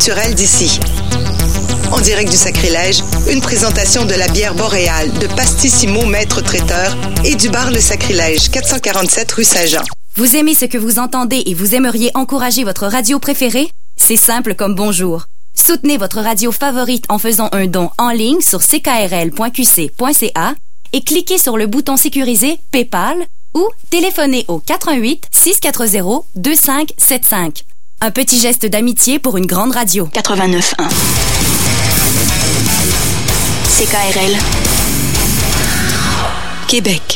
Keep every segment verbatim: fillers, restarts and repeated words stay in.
naturelle d'ici. En direct du Sacrilège, une présentation de la bière boréale de Pastissimo Maître Traiteur et du bar Le Sacrilège, quatre cent quarante-sept rue Saint-Jean. Vous aimez ce que vous entendez et vous aimeriez encourager votre radio préférée? C'est simple comme bonjour. Soutenez votre radio favorite en faisant un don en ligne sur c k r l point q c point c a et cliquez sur le bouton sécurisé PayPal ou téléphonez au quatre un huit, six quatre zéro, deux cinq sept cinq. Un petit geste d'amitié pour une grande radio. quatre-vingt-neuf un. C K R L. Québec.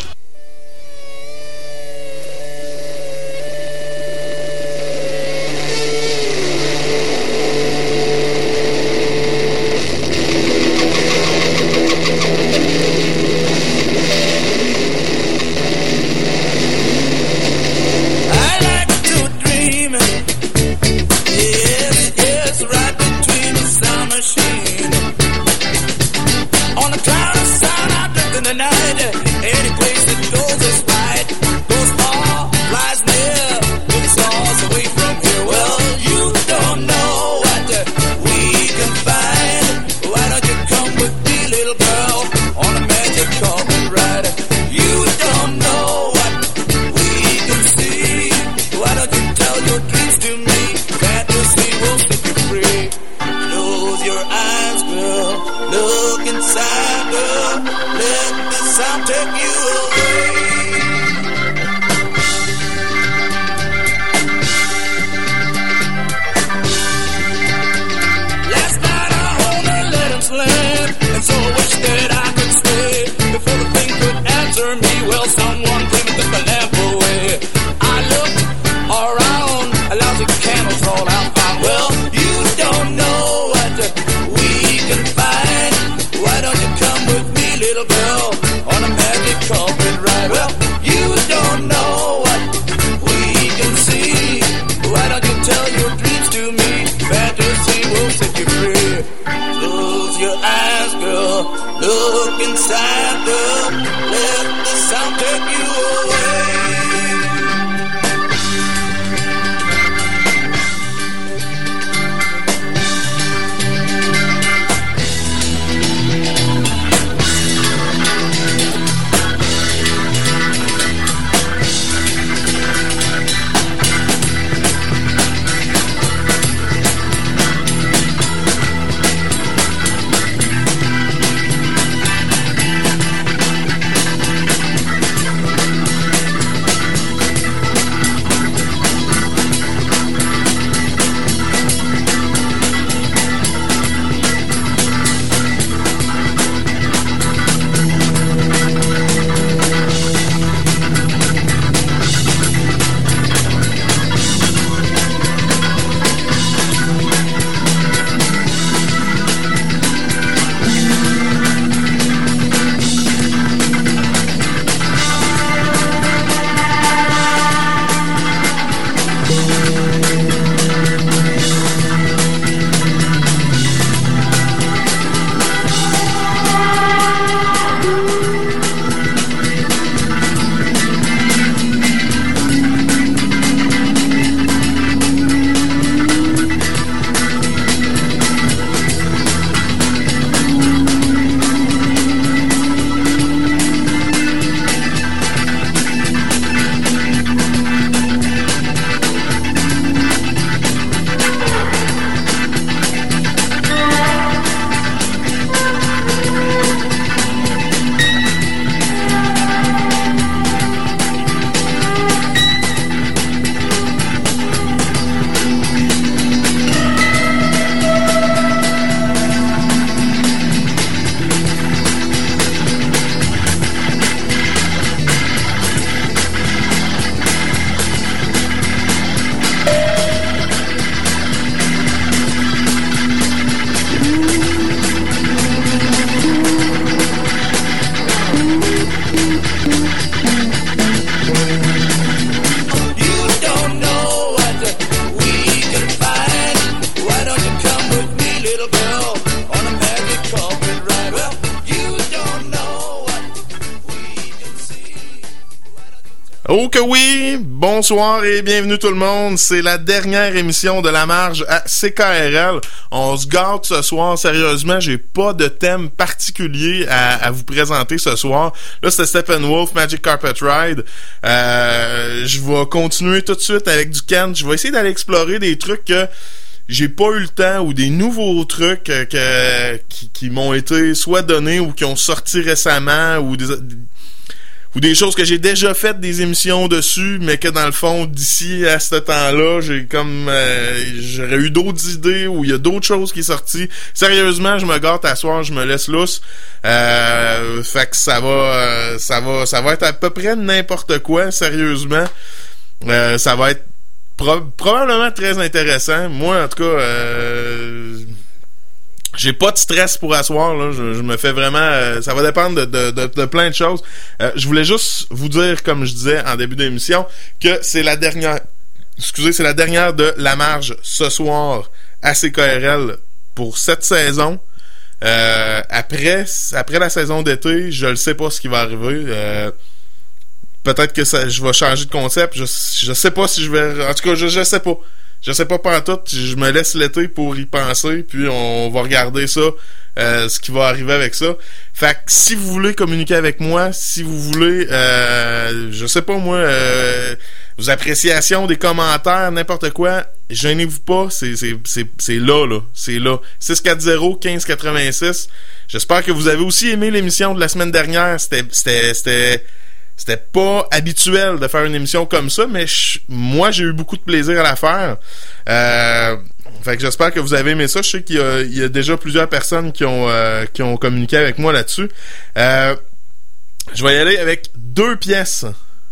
Oh que oui! Bonsoir et bienvenue tout le monde. C'est la dernière émission de La Marge à C K R L. On se gâte ce soir. Sérieusement, j'ai pas de thème particulier à, à vous présenter ce soir. Là, c'était Steppenwolf, Magic Carpet Ride. Euh, je vais continuer tout de suite avec du Kent. Je vais essayer d'aller explorer des trucs que j'ai pas eu le temps ou des nouveaux trucs que, qui, qui m'ont été soit donnés ou qui ont sorti récemment ou des... ou des choses que j'ai déjà faites des émissions dessus, mais que dans le fond, d'ici à ce temps-là, j'ai comme euh, j'aurais eu d'autres idées ou il y a d'autres choses qui sont sorties. Sérieusement, je me gâte à soir, je me laisse lousse. Euh, fait que ça va euh, ça va ça va être à peu près n'importe quoi, sérieusement. Euh, ça va être pro- probablement très intéressant. Moi, en tout cas, euh, j'ai pas de stress pour asseoir, là. Je, je me fais vraiment... Euh, ça va dépendre de, de, de, de plein de choses. Euh, je voulais juste vous dire, comme je disais en début d'émission, que c'est la dernière... Excusez, c'est la dernière de La Marge ce soir à C K R L pour cette saison. Euh, après, après la saison d'été, je ne sais pas ce qui va arriver. Euh, peut-être que ça, je vais changer de concept. Je, je sais pas si je vais... En tout cas, je, je sais pas. Je sais pas pantoute, je me laisse l'été pour y penser, puis on va regarder ça, euh, ce qui va arriver avec ça. Fait que si vous voulez communiquer avec moi, si vous voulez, euh, je sais pas moi, euh, vos appréciations, des commentaires, n'importe quoi, gênez-vous pas, c'est, c'est, c'est, c'est là, là, c'est là. six quatre zéro quinze quatre-vingt-six. J'espère que vous avez aussi aimé l'émission de la semaine dernière, c'était, c'était, c'était... C'était pas habituel de faire une émission comme ça, mais je, moi, j'ai eu beaucoup de plaisir à la faire. Euh, fait que j'espère que vous avez aimé ça. Je sais qu'il y a, il y a déjà plusieurs personnes qui ont, euh, qui ont communiqué avec moi là-dessus. Euh, je vais y aller avec deux pièces.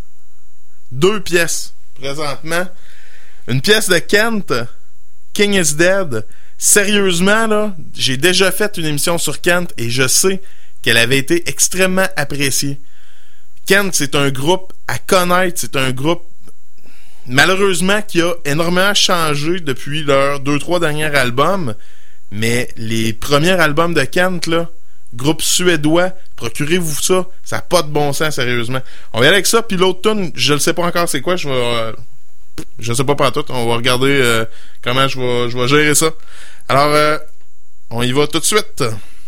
Deux pièces, présentement. Une pièce de Kent, King is Dead. Sérieusement, là, j'ai déjà fait une émission sur Kent et je sais qu'elle avait été extrêmement appréciée. Kent, c'est un groupe à connaître, c'est un groupe malheureusement qui a énormément changé depuis leurs deux, trois derniers albums, mais les premiers albums de Kent, là, groupe suédois, procurez-vous ça, ça n'a pas de bon sens, sérieusement. On va y aller avec ça, puis l'autre tune, je ne sais pas encore c'est quoi, je vais... Euh, je ne sais pas pantoute, on va regarder euh, comment je vais, je vais gérer ça. Alors, euh, on y va tout de suite.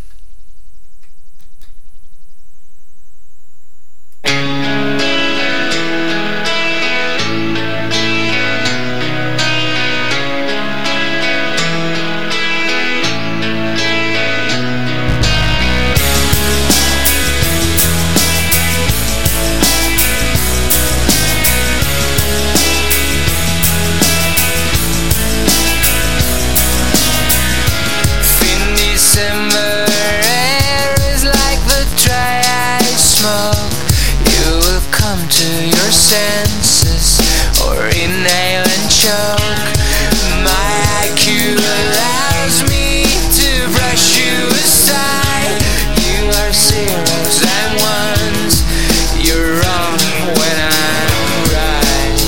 Senses or inhale and choke. My I Q allows me to brush you aside. You are zeros and ones. You're wrong when I'm right.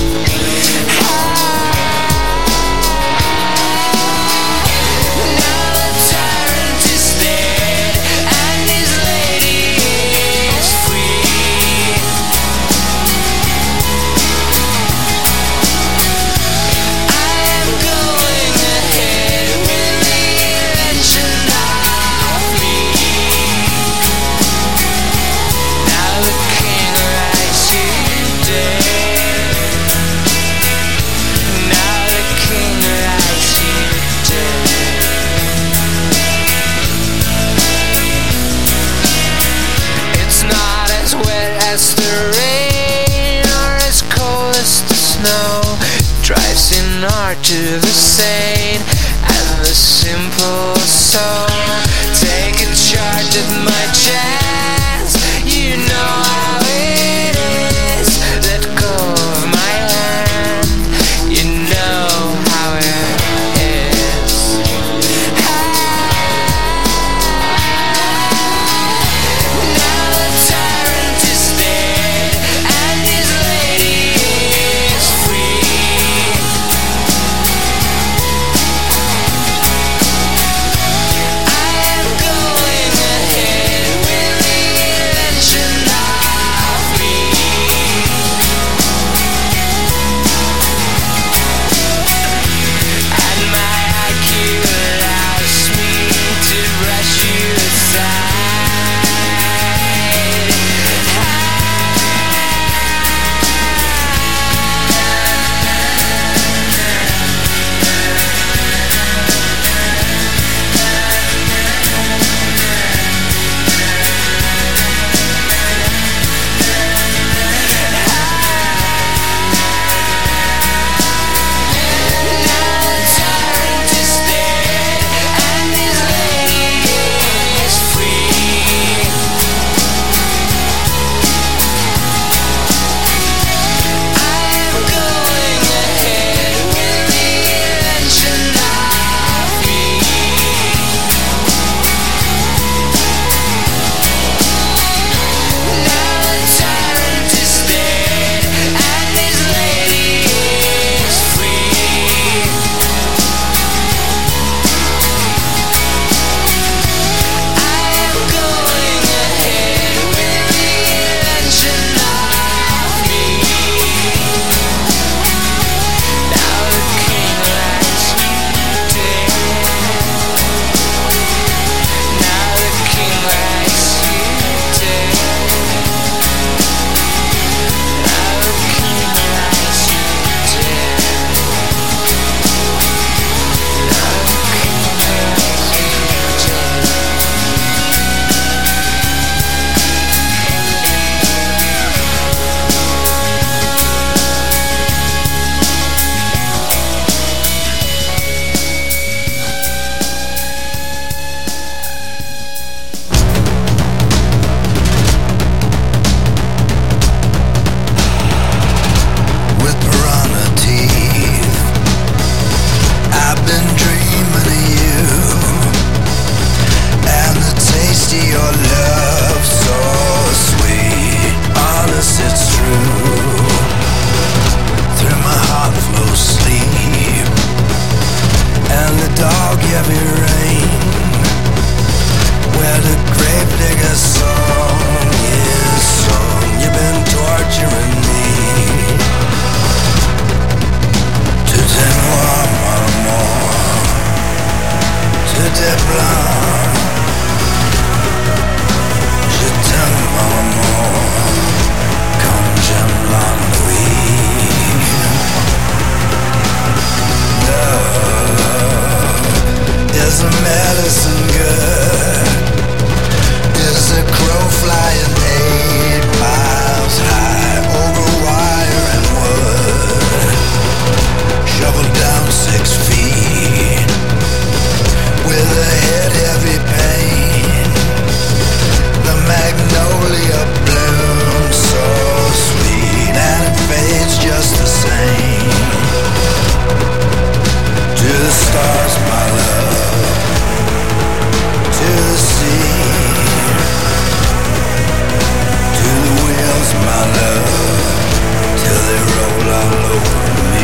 Now the tyrant is dead and his lady is free. As the rain or as cold as the snow drives in art to the sane and the simple soul. Take a charge at my chance, you know how it is. Let go of my hand, you know how it is. Now the tyrant is dead and his lady is free. heavy rain, where the gravedigger's song is sung. You've been torturing me to te moi, maman, to te blanc. Je t'aime, maman, comme j'aime la nuit. Love is a medicine good. Is a crow flying eight miles high over wire and wood, shoveled down six feet with a head heavy pain. The magnolia blooms so sweet and it fades just the same. To the stars, my love, to the sea, to the wheels, my love, till they roll all over me.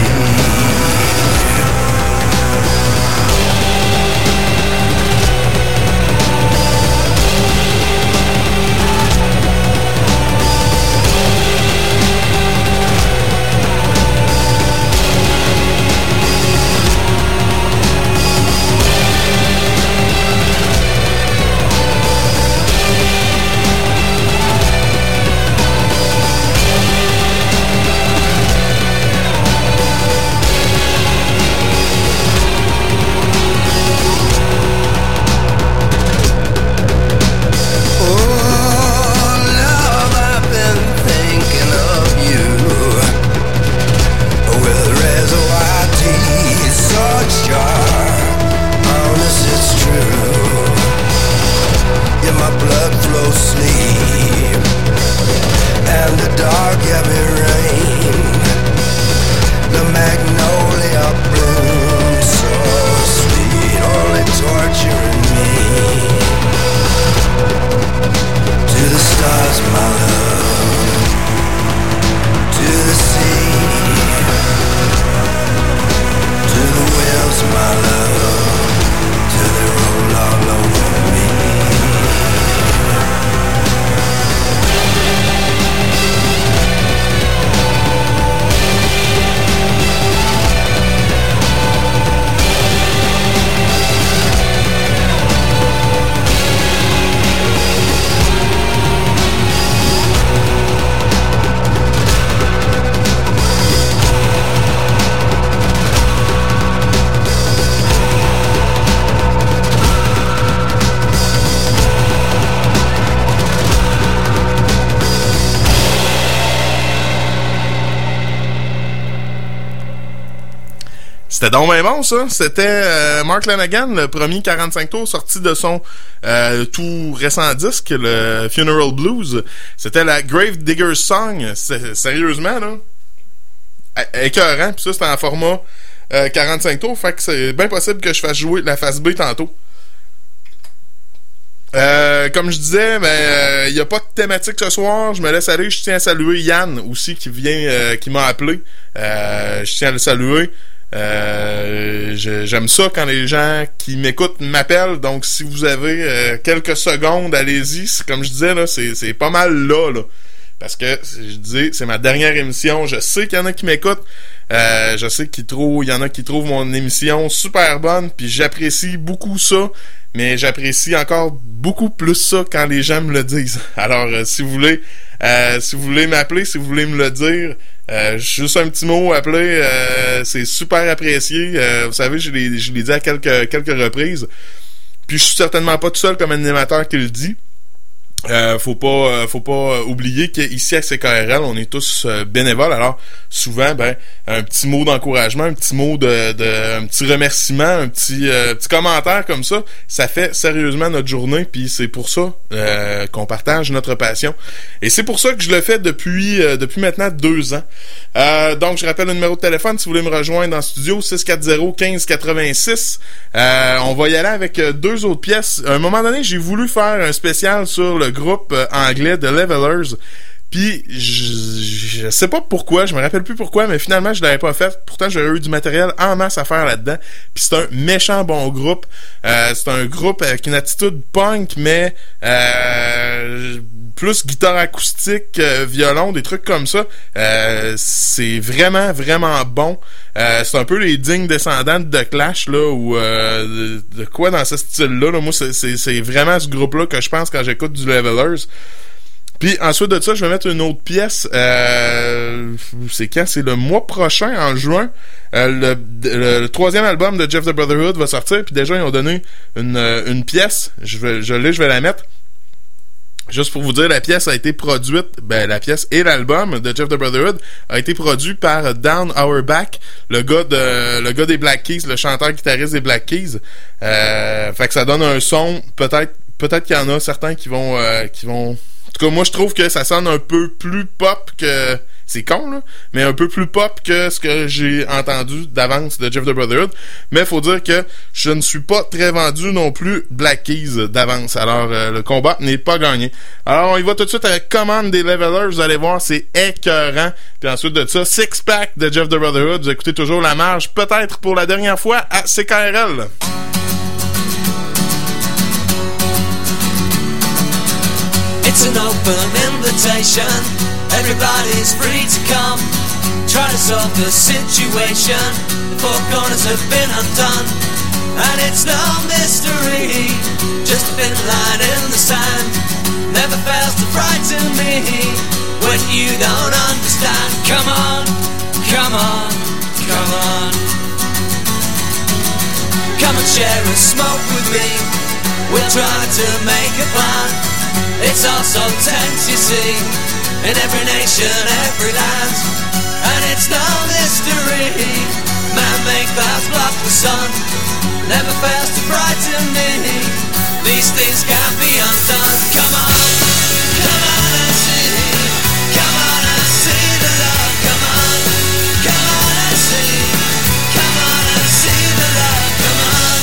C'était donc bien bon, ça. C'était euh, Mark Lanegan, le premier quarante-cinq tours sorti de son euh, tout récent disque, le Funeral Blues. C'était la Grave Digger's Song. C'est, sérieusement, là, é- écœurant. Puis ça, c'était en format euh, quarante-cinq tours. Fait que c'est bien possible que je fasse jouer la face B tantôt. Euh, comme je disais, ben il euh, y a pas de thématique ce soir. Je me laisse aller. Je tiens à saluer Yann aussi qui vient, euh, qui m'a appelé. Euh, je tiens à le saluer. Euh, je, j'aime ça quand les gens qui m'écoutent m'appellent. Donc si vous avez euh, quelques secondes, allez-y. C'est, comme je disais là, c'est c'est pas mal là là. Parce que je dis, c'est ma dernière émission. Je sais qu'il y en a qui m'écoutent. Euh, je sais qu'il trouve, il y en a qui trouvent mon émission super bonne. Puis j'apprécie beaucoup ça. Mais j'apprécie encore beaucoup plus ça quand les gens me le disent. Alors, euh, si vous voulez, euh, si vous voulez m'appeler, si vous voulez me le dire, euh, juste un petit mot, appeler, euh, c'est super apprécié. Euh, vous savez, je l'ai, je l'ai dit à quelques quelques reprises. Puis je suis certainement pas tout seul comme animateur qui le dit. Euh, faut pas euh, faut pas oublier qu'ici à C K R L on est tous euh, bénévoles, alors souvent ben un petit mot d'encouragement, un petit mot de, de un petit remerciement, un petit euh, petit commentaire comme ça, ça fait sérieusement notre journée, puis c'est pour ça euh, qu'on partage notre passion, et c'est pour ça que je le fais depuis euh, depuis maintenant deux ans. Euh, donc je rappelle le numéro de téléphone si vous voulez me rejoindre en studio, six quatre zéro un cinq huit six. Euh, on va y aller avec deux autres pièces. À un moment donné, j'ai voulu faire un spécial sur le groupe euh, anglais The Levelers. Puis je, je sais pas pourquoi, je me rappelle plus pourquoi, mais finalement je l'avais pas fait. Pourtant j'aurais eu du matériel en masse à faire là-dedans. Puis c'est un méchant bon groupe. Euh, c'est un groupe avec une attitude punk, mais euh, plus guitare acoustique, euh, violon, des trucs comme ça. Euh, c'est vraiment, vraiment bon. Euh, c'est un peu les dignes descendants de The Clash, là, ou euh, de, de quoi dans ce style-là. Là. Moi, c'est, c'est, c'est vraiment ce groupe-là que je pense quand j'écoute du Levelers. Puis ensuite de ça, je vais mettre une autre pièce. Euh, c'est quand? C'est le mois prochain, en juin. Euh, le, le, le troisième album de Jeff the Brotherhood va sortir. Puis déjà, ils ont donné une, une pièce. Je vais, je l'ai, je vais la mettre. Juste pour vous dire, la pièce a été produite, ben la pièce et l'album de Jeff the Brotherhood a été produit par Down Auerbach, le gars de le gars des Black Keys, le chanteur guitariste des Black Keys. Euh, fait que ça donne un son, peut-être peut-être qu'il y en a certains qui vont euh, qui vont. En tout cas, moi je trouve que ça sonne un peu plus pop que. C'est con, là, mais un peu plus pop que ce que j'ai entendu d'avance de Jeff the Brotherhood. Mais faut dire que je ne suis pas très vendu non plus Black Keys d'avance. Alors, euh, le combat n'est pas gagné. Alors, on y va tout de suite avec Command des Levelers. Vous allez voir, c'est écœurant. Puis ensuite de ça, Six Pack de Jeff the Brotherhood. Vous écoutez toujours La Marge, peut-être pour la dernière fois, à C K R L. It's an open invitation. Everybody's free to come. Try to solve the situation. The four corners have been undone. And it's no mystery. Just a thin line in the sand. Never fails to frighten me when you don't understand. Come on, come on, come on. Come and share a smoke with me. We'll try to make a plan. It's all so tense, you see. In every nation, every land. And it's no mystery. Man-made clouds block the sun. Never fails to frighten me. These things can't be undone. Come on, come on and see. Come on and see the love. Come on, come on and see. Come on and see the love. Come on.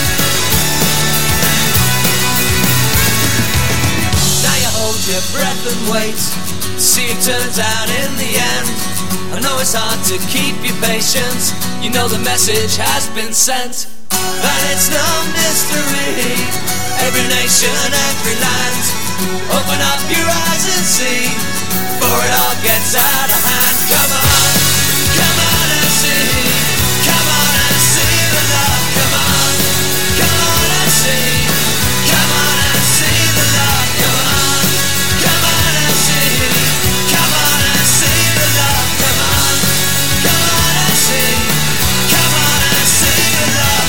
Now you hold your breath and wait. See it turns out in the end. I know it's hard to keep your patience. You know the message has been sent. And it's no mystery. Every nation, every land. Open up your eyes and see. Before it all gets out of hand. Come on, come on and see. Come on and see the love. Come on, come on and see. Come on and see the love. Come on, come on and see. Come on and see the love. Come on, come on and see. Come on and see the love.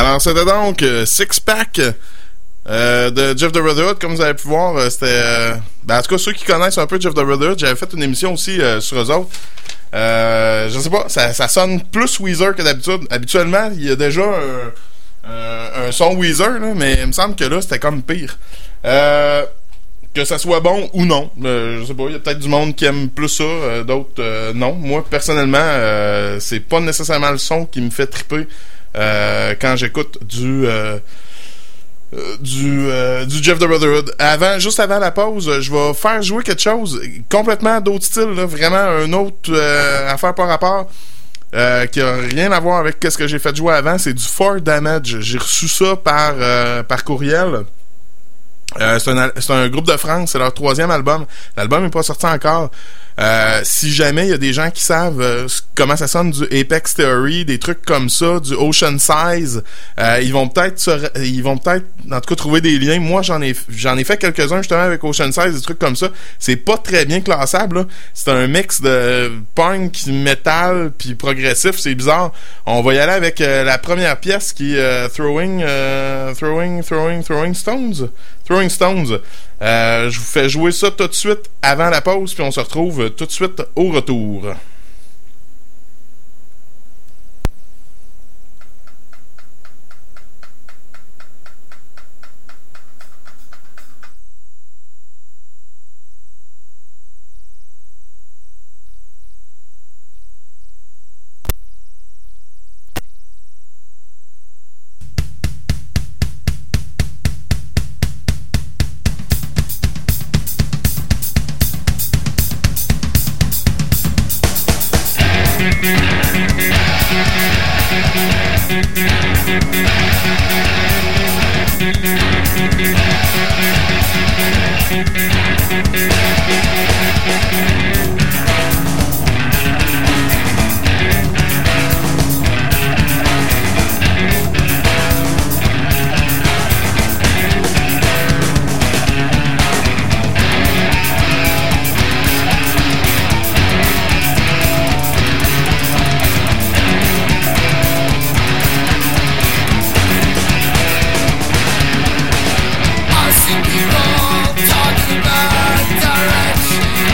Alors, c'était donc euh, Six Pack euh, de Jeff the Brotherhood. Comme vous avez pu voir, euh, c'était... Euh, ben, en tout cas, ceux qui connaissent un peu Jeff the Brotherhood, j'avais fait une émission aussi euh, sur eux autres. Euh, je sais pas, ça, ça sonne plus Weezer que d'habitude. Habituellement, il y a déjà un, un, un son Weezer, là, mais il me semble que là, c'était comme pire. Euh, que ça soit bon ou non, euh, je sais pas, il y a peut-être du monde qui aime plus ça, euh, d'autres euh, non. Moi, personnellement, euh, c'est pas nécessairement le son qui me fait triper euh, quand j'écoute du... Euh, Euh, du euh, du Jeff the Brotherhood. Avant, juste avant la pause, je vais faire jouer quelque chose complètement d'autre style, là, vraiment un autre euh, affaire par rapport euh, qui a rien à voir avec ce que j'ai fait jouer avant. C'est du four Damage. J'ai reçu ça par euh, par courriel. Euh, c'est, un, c'est un groupe de France, c'est leur troisième album. L'album n'est pas sorti encore. Euh, si jamais il y a des gens qui savent euh, comment ça sonne du Apex Theory, des trucs comme ça, du Ocean Size, euh, ils vont peut-être se, ils vont peut-être en tout cas trouver des liens. Moi j'en ai j'en ai fait quelques-uns justement avec Ocean Size, des trucs comme ça. C'est pas très bien classable, là. C'est un mix de punk, metal puis progressif, c'est bizarre. On va y aller avec euh, la première pièce qui est euh, Throwing euh, Throwing Throwing Throwing Stones. Throwing Stones. Euh, je vous fais jouer ça tout de suite avant la pause, puis on se retrouve tout de suite au retour. People talking about direction.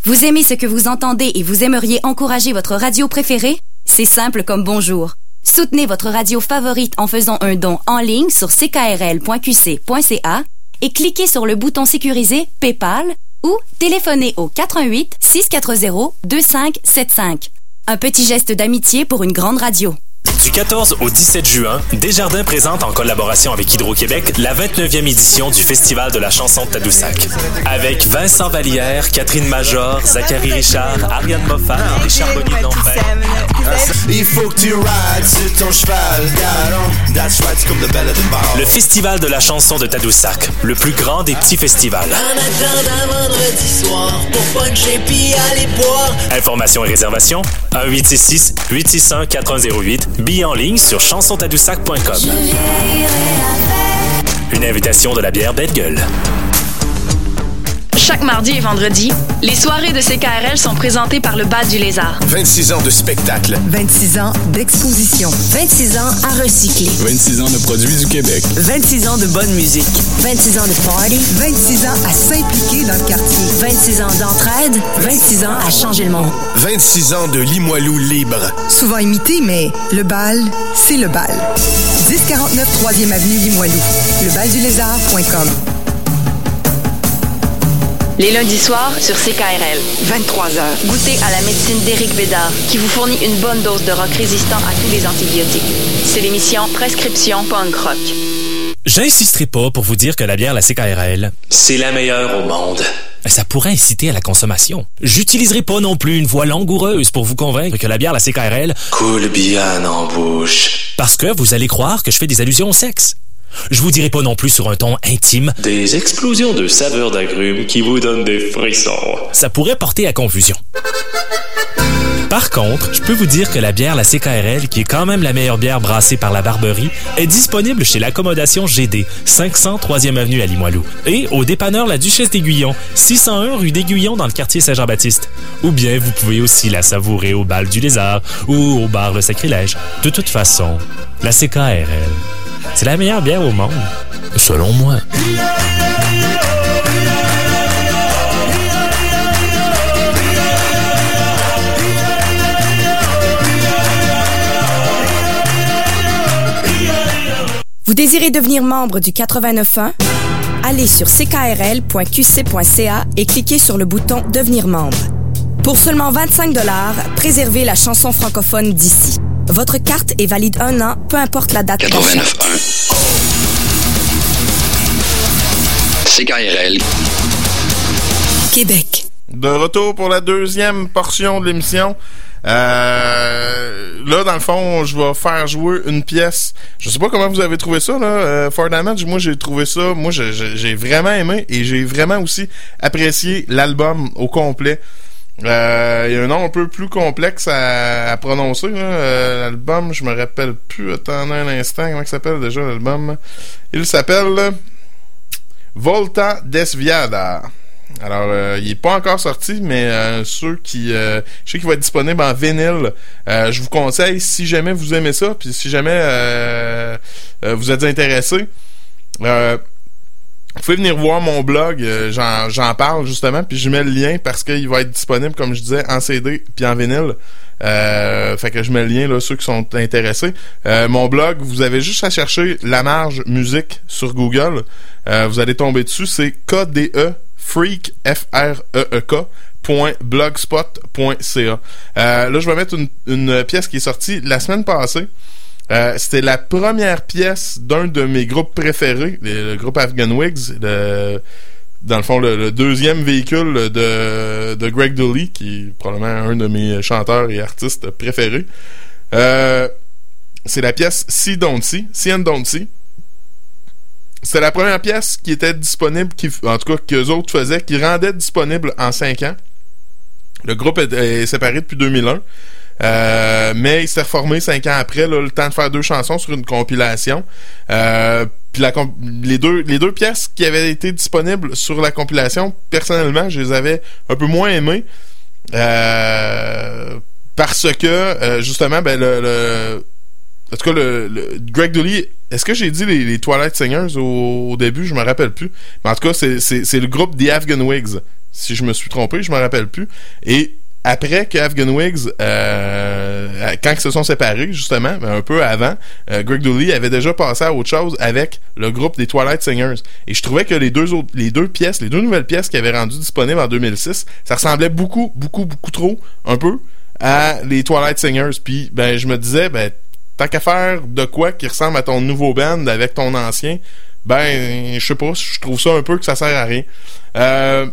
Vous aimez ce que vous entendez et vous aimeriez encourager votre radio préférée? C'est simple comme bonjour. Soutenez votre radio favorite en faisant un don en ligne sur c k r l point q c point c a et cliquez sur le bouton sécurisé PayPal ou téléphonez au quatre un huit, six quatre zéro, deux cinq sept cinq. Un petit geste d'amitié pour une grande radio. Du quatorze au dix-sept juin, Desjardins présente en collaboration avec Hydro-Québec la vingt-neuvième édition du Festival de la chanson de Tadoussac. Avec Vincent Vallière, Catherine Major, Zachary Richard, Ariane Moffat, les Charbonniers de l'Enfer. Il faut que tu rides sur ton cheval, that's right, c'est comme le bel de bar. Le Festival de la chanson de Tadoussac, le plus grand des petits festivals. En attendant vendredi soir, pour puncher puis aller boire. Informations et réservations, un huit six six, huit six un, quatre un zéro huit. Billets en ligne sur chanson tadoussac point com. Une invitation de la bière Bête Gueule. Chaque mardi et vendredi, les soirées de C K R L sont présentées par le Bal du Lézard. vingt-six ans de spectacle. vingt-six ans d'exposition. vingt-six ans à recycler. vingt-six ans de produits du Québec. vingt-six ans de bonne musique. vingt-six ans de party. vingt-six ans à s'impliquer dans le quartier. vingt-six ans d'entraide. vingt-six ans à changer le monde. vingt-six ans de Limoilou libre. Souvent imité, mais le bal, c'est le bal. dix quarante-neuf troisième avenue Limoilou. le bal du lézard point com. Les lundis soirs sur C K R L. vingt-trois heures. Goûtez à la médecine d'Éric Bédard, qui vous fournit une bonne dose de rock résistant à tous les antibiotiques. C'est l'émission Prescription Punk Rock. J'insisterai pas pour vous dire que la bière la C K R L, c'est la meilleure au monde. Ça pourrait inciter à la consommation. J'utiliserai pas non plus une voix langoureuse pour vous convaincre que la bière la C K R L coule bien en bouche. Parce que vous allez croire que je fais des allusions au sexe. Je vous dirai pas non plus sur un ton intime Des explosions de saveurs d'agrumes qui vous donnent des frissons. Ça pourrait porter à confusion. Par contre, je peux vous dire que la bière la C K R L, qui est quand même la meilleure bière brassée par la Barberie, est disponible chez l'Accommodation G D, cinq cents troisième avenue à Limoilou, et au dépanneur La Duchesse d'Aiguillon, six cent un rue d'Aiguillon dans le quartier Saint-Jean-Baptiste. Ou bien vous pouvez aussi la savourer au Bal du Lézard ou au bar Le Sacrilège. De toute façon, la C K R L, c'est la meilleure bière au monde, selon moi. Vous désirez devenir membre du quatre-vingt-neuf un? Allez sur c k r l point q c point c a et cliquez sur le bouton « Devenir membre ». Pour seulement vingt-cinq dollars, préservez la chanson francophone d'ici. Votre carte est valide un an, peu importe la date d'achat. quatre-vingt-neuf un. C K R L. Québec. De retour pour la deuxième portion de l'émission. Euh, là, dans le fond, je vais faire jouer une pièce. Je sais pas comment vous avez trouvé ça, là. Euh, For Damage, moi, j'ai trouvé ça. Moi, j'ai, j'ai vraiment aimé et j'ai vraiment aussi apprécié l'album au complet. Euh, il y a un nom un peu plus complexe à, à prononcer, là. Euh, l'album, je me rappelle plus. Attendez un instant. Comment il s'appelle déjà, l'album? Il s'appelle Volta Desviada. Alors, euh, il est pas encore sorti, mais euh, ceux qui... Euh, je sais qu'il va être disponible en vinyle. Euh, je vous conseille, si jamais vous aimez ça, puis si jamais euh, euh, vous êtes intéressé, euh, vous pouvez venir voir mon blog. Euh, j'en, j'en parle, justement, puis je mets le lien parce qu'il va être disponible, comme je disais, en C D puis en vinyle. Euh, fait que je mets le lien, là, ceux qui sont intéressés. Euh, mon blog, vous avez juste à chercher La Marge Musique sur Google. Euh, vous allez tomber dessus, c'est K D E Freak, F R E E K, point blogspot point c a. Euh, là, je vais mettre une, une pièce qui est sortie la semaine passée. Euh, c'était la première pièce d'un de mes groupes préférés, le, le groupe Afghan Wigs, le, dans le fond, le, le deuxième véhicule de, de Greg Dully, qui est probablement un de mes chanteurs et artistes préférés. Euh, c'est la pièce See Don't See, See and Don't See. C'était la première pièce qui était disponible, qui, en tout cas qu'eux autres faisaient, qui rendait disponible en cinq ans. Le groupe est, est séparé depuis deux mille un, euh, mais il s'est reformé cinq ans après, là, le temps de faire deux chansons sur une compilation. Euh, puis la, les, deux, les deux pièces qui avaient été disponibles sur la compilation, personnellement, je les avais un peu moins aimées. Euh, parce que, euh, justement, ben le... le En tout cas, le, le Greg Dully, est-ce que j'ai dit les, les Twilight Singers au, au début? Je me rappelle plus. Mais en tout cas, c'est, c'est, c'est le groupe The Afghan Wigs. si je me suis trompé, je me rappelle plus. Et après que Afghan Wigs, euh, quand ils se sont séparés, justement, un peu avant, euh, Greg Dulli avait déjà passé à autre chose avec le groupe des Twilight Singers. Et je trouvais que les deux autres, les deux pièces, les deux nouvelles pièces qui avaient rendu disponibles en deux mille six, ça ressemblait beaucoup, beaucoup, beaucoup trop, un peu, à les Twilight Singers. Puis, ben, je me disais, ben, tant qu'à faire de quoi qui ressemble à ton nouveau band avec ton ancien, ben, je sais pas, je trouve ça un peu que ça sert à rien. Euh...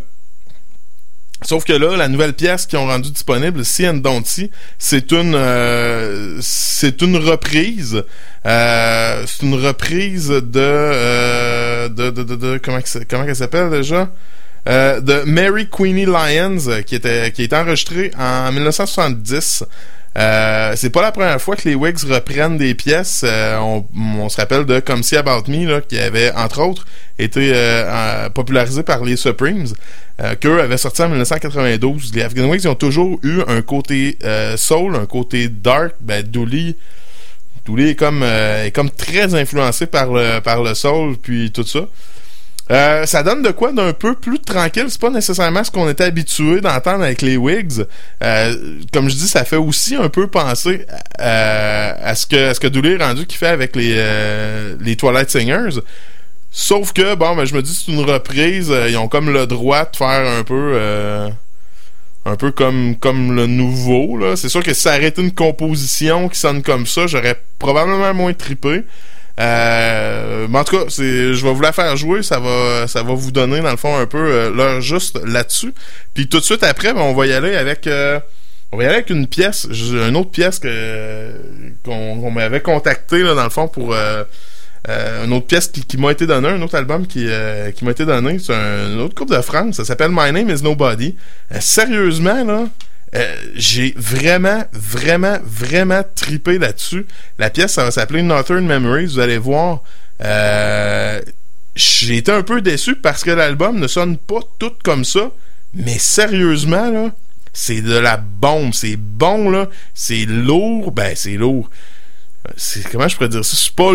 Sauf que là, la nouvelle pièce qu'ils ont rendue disponible, See and Don't See, c'est une euh, c'est une reprise. Euh, c'est une reprise de, euh, de, de, de, de comment, comment elle s'appelle déjà? Euh, de Mary Queenie Lyons, qui était qui est enregistrée en dix-neuf soixante-dix. Euh, c'est pas la première fois que les Wigs reprennent des pièces. Euh, on, on se rappelle de Come See About Me, là, qui avait, entre autres, été euh, euh, popularisé par les Supremes, euh, qu'eux avaient sorti en dix-neuf quatre-vingt-douze. Les Afghan Wigs, ils ont toujours eu un côté euh, soul, un côté dark. Ben, Dulli, Dulli est comme, euh, est comme très influencé par le, par le soul, puis tout ça. Euh, ça donne de quoi d'un peu plus tranquille. C'est pas nécessairement ce qu'on était habitué d'entendre avec les Wigs. Euh, comme je dis, ça fait aussi un peu penser à, à ce que à ce que Dulli est rendu qu'il fait avec les euh, les Twilight Singers. Sauf que bon, ben je me dis c'est une reprise. Euh, ils ont comme le droit de faire un peu euh, un peu comme comme le nouveau là. C'est sûr que si ça aurait été une composition qui sonne comme ça, j'aurais probablement moins trippé. Euh, mais en tout cas, c'est, je vais vous la faire jouer, ça va, ça va vous donner dans le fond un peu euh, l'heure juste là-dessus. Puis tout de suite après, ben, on va y aller avec, euh, on va y aller avec une pièce, une autre pièce que qu'on, qu'on m'avait contacté là dans le fond pour euh, euh, une autre pièce qui, qui m'a été donnée, un autre album qui, euh, qui m'a été donné, c'est un, une autre groupe de France, ça s'appelle My Name Is Nobody. Euh, sérieusement là. Euh, j'ai vraiment, vraiment, vraiment trippé là-dessus. La pièce, ça va s'appeler Northern Memories. Vous allez voir. Euh, j'ai été un peu déçu parce que l'album ne sonne pas tout comme ça. Mais sérieusement, là, c'est de la bombe. C'est bon, là. C'est lourd. Ben, c'est lourd. C'est, comment je pourrais dire ça? C'est pas...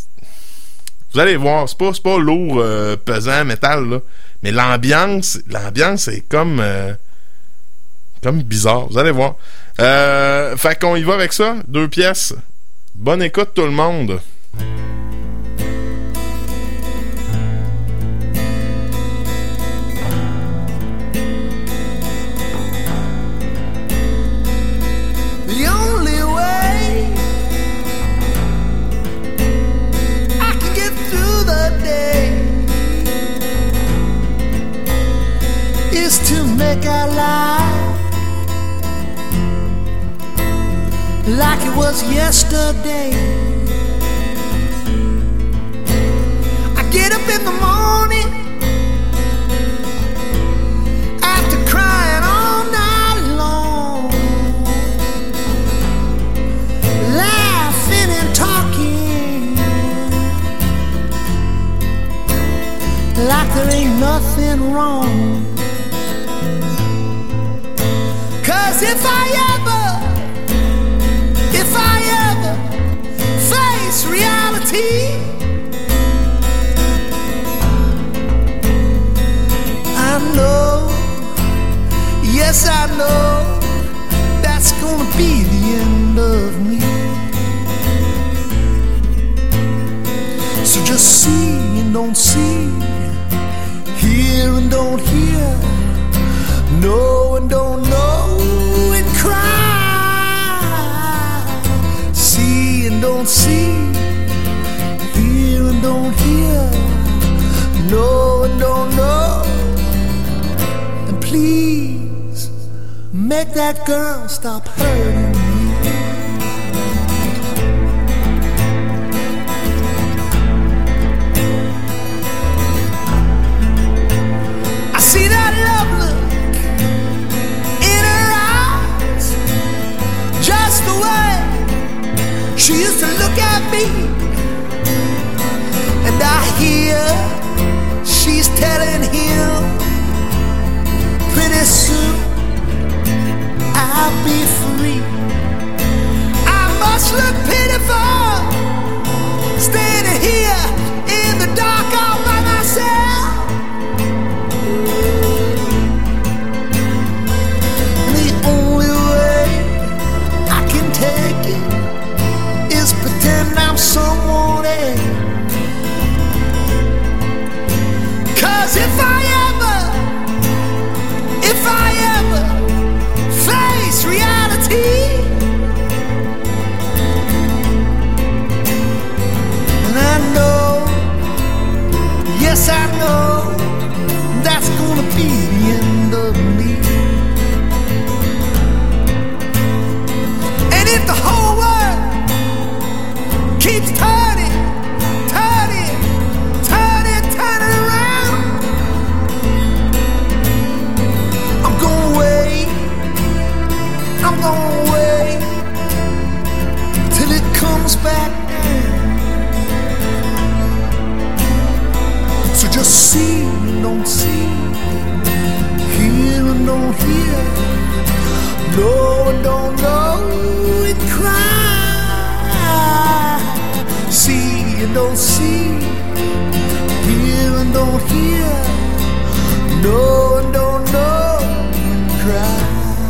Vous allez voir. C'est pas, c'est pas lourd, euh, pesant, métal, là. Mais l'ambiance, l'ambiance est comme... Euh, Comme bizarre, vous allez voir. Euh, fait qu'on y va avec ça. Deux pièces. Bonne écoute tout le monde. The only way I can get through the day is to make our life like it was yesterday. I get up in the morning after crying all night long, laughing and talking like there ain't nothing wrong. 'Cause if I ever If I ever face reality, I know, yes I know, that's gonna be the end of me. So just see and don't see, hear and don't hear, know and don't know, and cry. See and don't see, hear and don't hear, know and don't know. And please make that girl stop hurting me. I see that love look in her eyes, just the way she used to look at me, and I hear she's telling him pretty soon I'll be free. hear, no one don't know and cry. See and don't see, hear and don't hear, know and don't know and cry.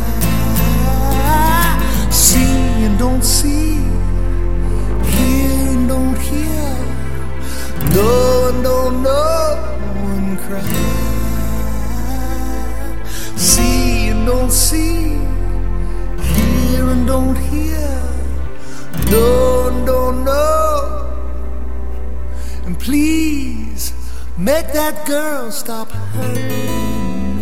See and don't see, hear and don't hear, know and don't know and cry. See and don't see, hear and don't hear, know and don't know. And please make that girl stop hurting.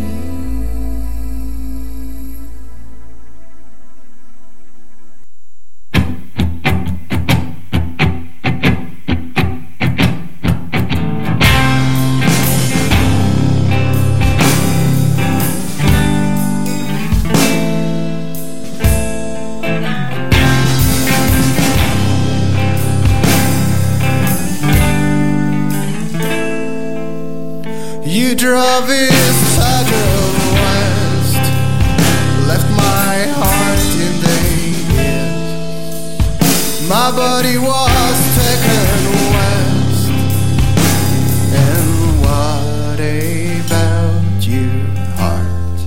You drove his tiger west, left my heart in the air. My body was taken west. And what about you, heart?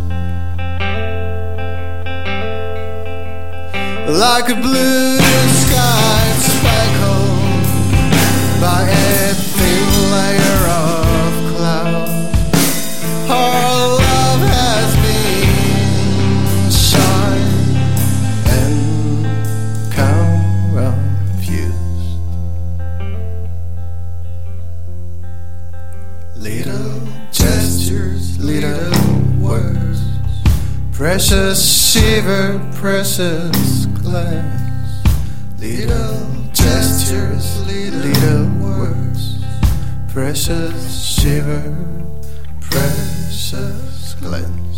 Like a blue sky speckled by a thin layer of cloud, our love has been shy and confused. Little gestures, little words, precious shiver, precious glance. Little gestures, little words, precious shiver, precious glance.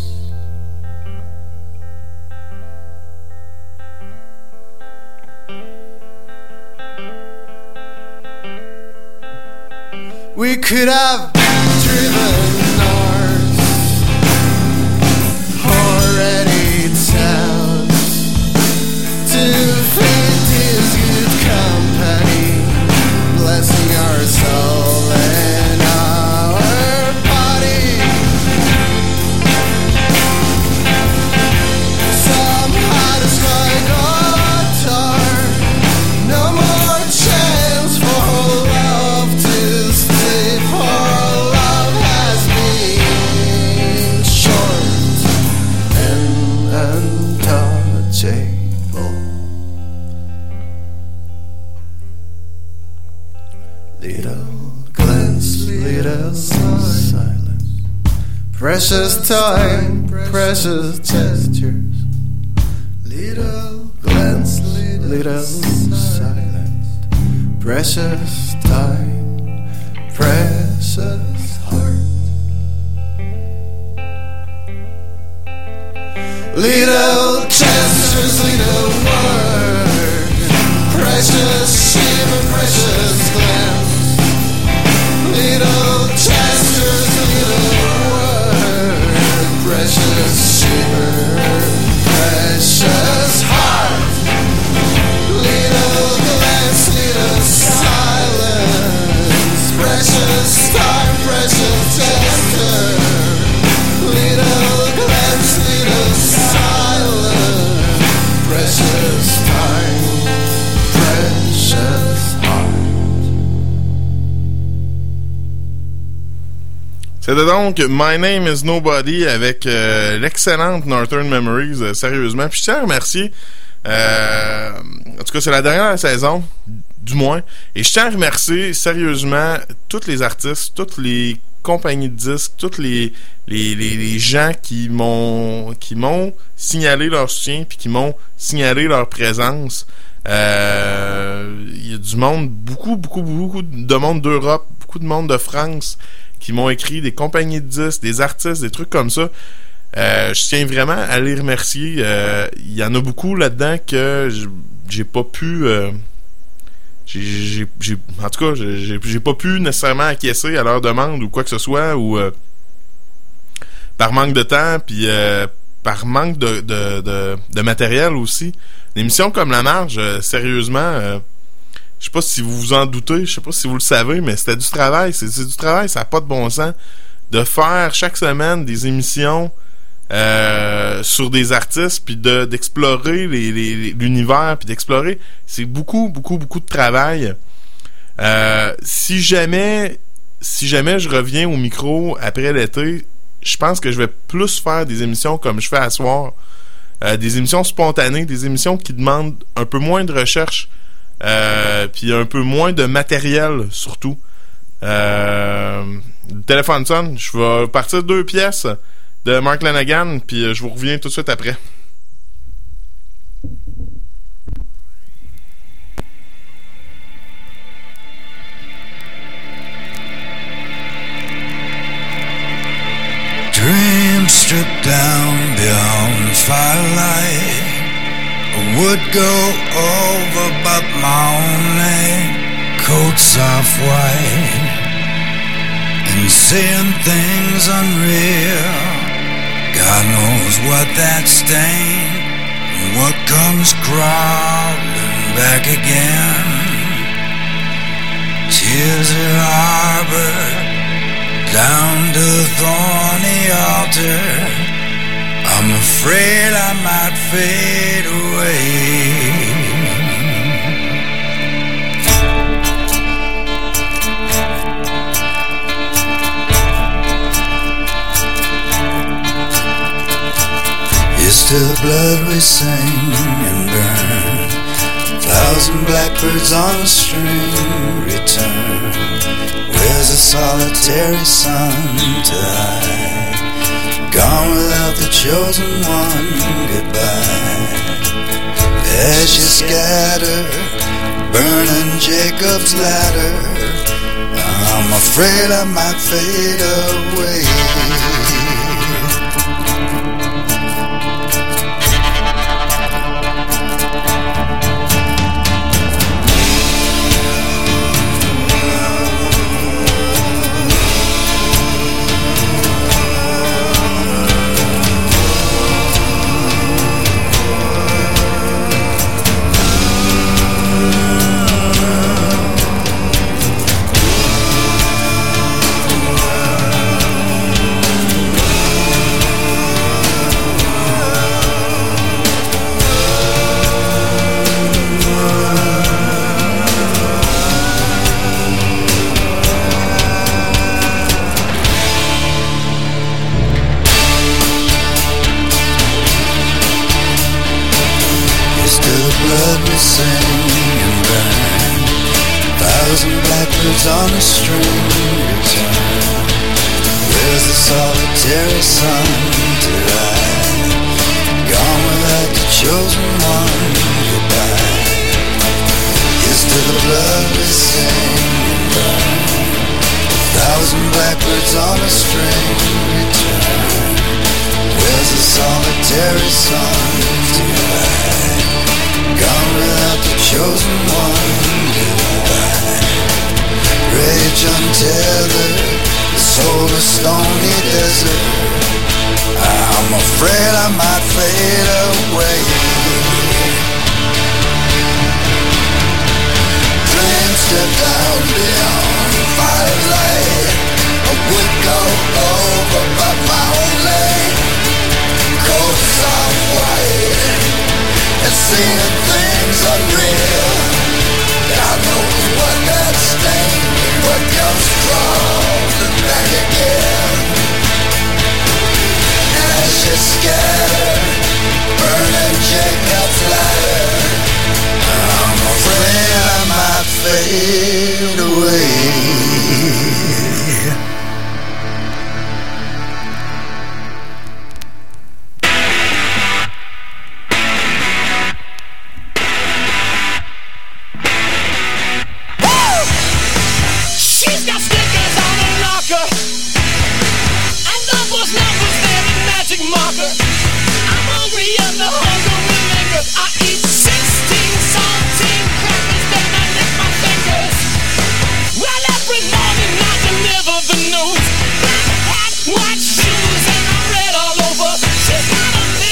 We could have driven north, already south, to find his good company, blessing our soul and our body. Somehow the sky got dark, no more chance for love to stay, for love has been short and untouchable. Little glance, little silence, precious time, precious gestures. Little glance, little silence, precious time, precious heart. Little gestures, little words, precious shiver, precious glance. Little gestures, little words, precious shiver, precious heart. Little glance, little silence, precious time, precious gesture. Little glance, little silence, precious time, precious heart. C'était donc My Name is Nobody avec euh, l'excellente Northern Memories, euh, sérieusement. Puis je tiens à remercier, euh, en tout cas c'est la dernière saison, du moins, et je tiens à remercier sérieusement tous les artistes, toutes les compagnies de disques, tous les, les, les, les gens qui m'ont qui m'ont signalé leur soutien puis qui m'ont signalé leur présence. Euh, il y a du monde, beaucoup, beaucoup, beaucoup de monde d'Europe, beaucoup de monde de France qui m'ont écrit, des compagnies de disques, des artistes, des trucs comme ça. Euh, je tiens vraiment à les remercier. Euh, il y en a beaucoup là-dedans que j'ai pas pu... Euh, j'ai, j'ai, j'ai, en tout cas, j'ai, j'ai pas pu nécessairement acquiescer à leur demande ou quoi que ce soit, ou euh, par manque de temps, puis euh, par manque de, de, de, de matériel aussi. Une émission comme La Marge, euh, sérieusement, euh, je sais pas si vous vous en doutez, je sais pas si vous le savez, mais c'était du travail. C'est, c'est du travail, ça n'a pas de bon sens. De faire chaque semaine des émissions euh, sur des artistes, puis de, d'explorer les, les, l'univers, puis d'explorer, c'est beaucoup, beaucoup, beaucoup de travail. Euh, si jamais, si jamais je reviens au micro après l'été, je pense que je vais plus faire des émissions comme je fais à soir. Euh, des émissions spontanées, des émissions qui demandent un peu moins de recherche, euh, puis un peu moins de matériel surtout. Euh, le téléphone sonne, je vais partir deux pièces de Mark Lanegan, puis je vous reviens tout de suite après. Dreams stripped down beyond firelight would go over but my only coats of white and seeing things unreal. God knows what that stain and what comes crawling back again. Tears are harbored down to the thorny altar. I'm afraid I might fade away. It's to the blood we sing and burn. Thousand blackbirds on a string return. Where's the solitary sun to hide? Gone without the chosen one, goodbye. As you scatter, burning Jacob's ladder, I'm afraid I might fade away. On a string return. Where's the solitary sun to ride? Gone without the chosen one, goodbye. It's to the blood we sing and burn. A thousand blackbirds on a string return. Where's the solitary sun to ride? Gone without the chosen one, goodbye. Rage untethered, the soul of stony desert. I'm afraid I might fade away. Dreams step down beyond firelight. I would go over but my only coats of white and seeing things unreal. God knows what that stain, what comes crawling back again. Ashes scattered, burning Jacob's ladder. I'm afraid I might fade away. Marker. I'm hungry and the hunger will linger. I eat sixteen saltine crackers, then I lick my fingers. Well, every morning I deliver the news. Black hat, white shoes, and I'm red all over. She's got a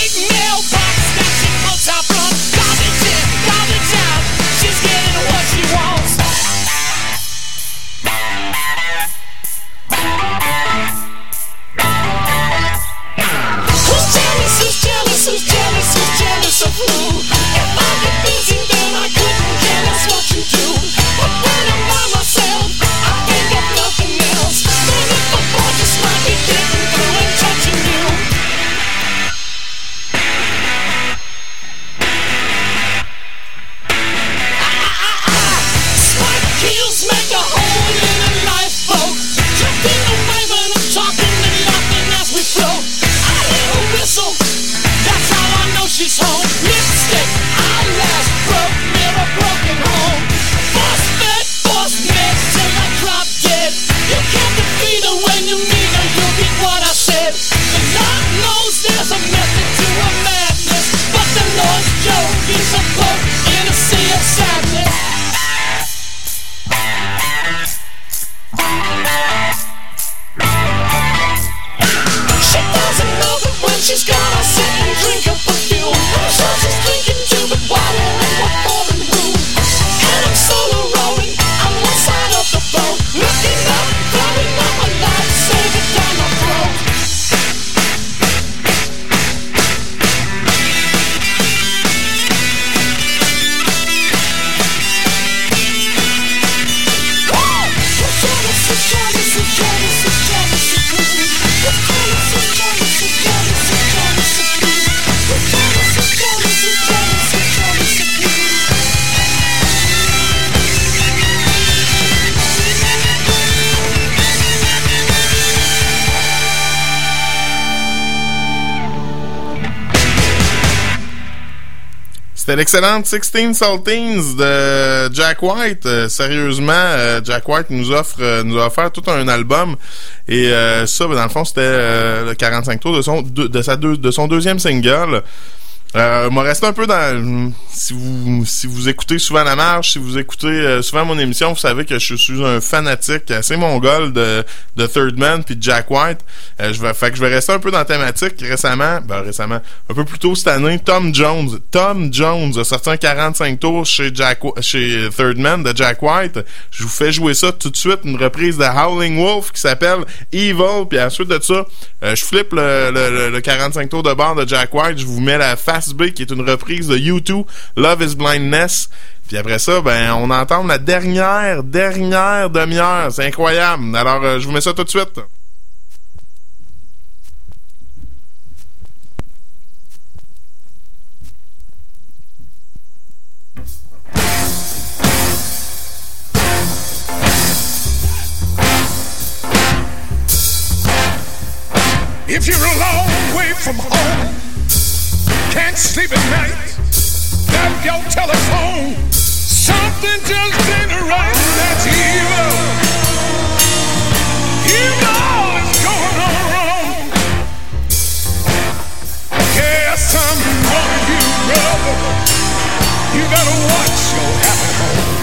C'était l'excellente sixteen Saltines de Jack White. Euh, sérieusement, euh, Jack White nous offre euh, nous a offert tout un album et euh, ça, ben, dans le fond, c'était euh, le quarante-cinq tours de son de, de sa deux, de son deuxième single. Euh, m'a resté un peu dans si vous si vous écoutez souvent La Marge, si vous écoutez euh, souvent mon émission, vous savez que je suis un fanatique assez mongol de de Third Man puis de Jack White. Euh, je vais fait que je vais rester un peu dans la thématique. Récemment, ben récemment, un peu plus tôt cette année, Tom Jones, Tom Jones a sorti un quarante-cinq tours chez Jack chez Third Man de Jack White. Je vous fais jouer ça tout de suite, une reprise de Howling Wolf qui s'appelle Evil, puis ensuite de ça, euh, je flippe le, le, le quarante-cinq tours de bar de Jack White, je vous mets la face B qui est une reprise de U deux, Love is Blindness. Puis après ça, ben on entend la dernière, dernière demi-heure. C'est incroyable. Alors, euh, je vous mets ça tout de suite. If you're a long way from home, can't sleep at night, grab your telephone, something just ain't right, that's evil. Evil is going on wrong. Guess I'm warning you, brother, you better watch your happy home.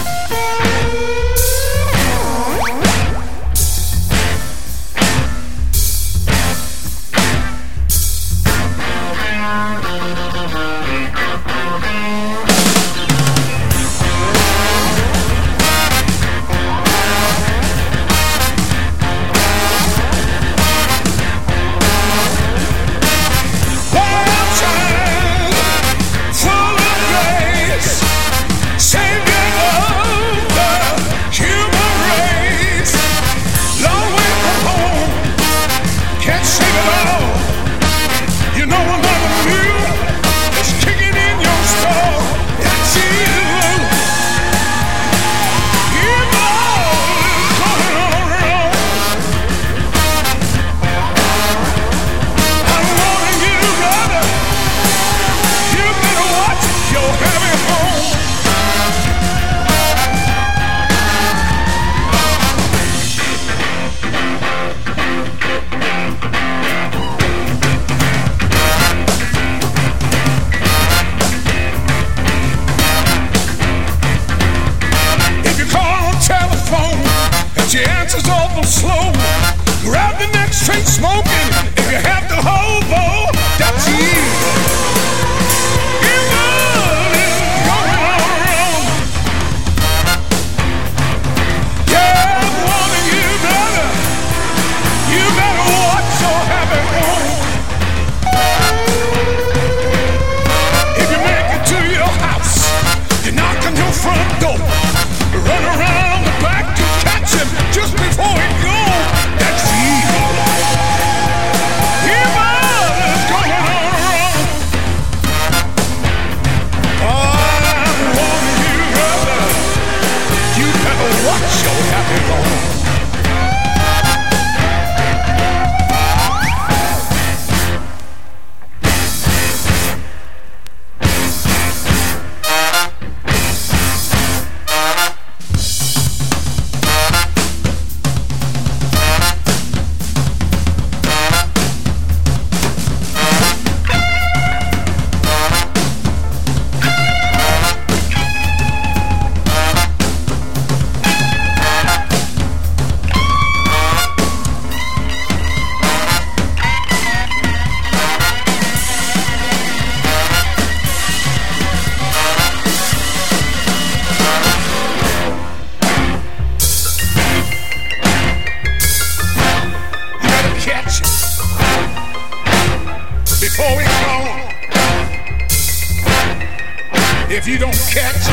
If you don't catch,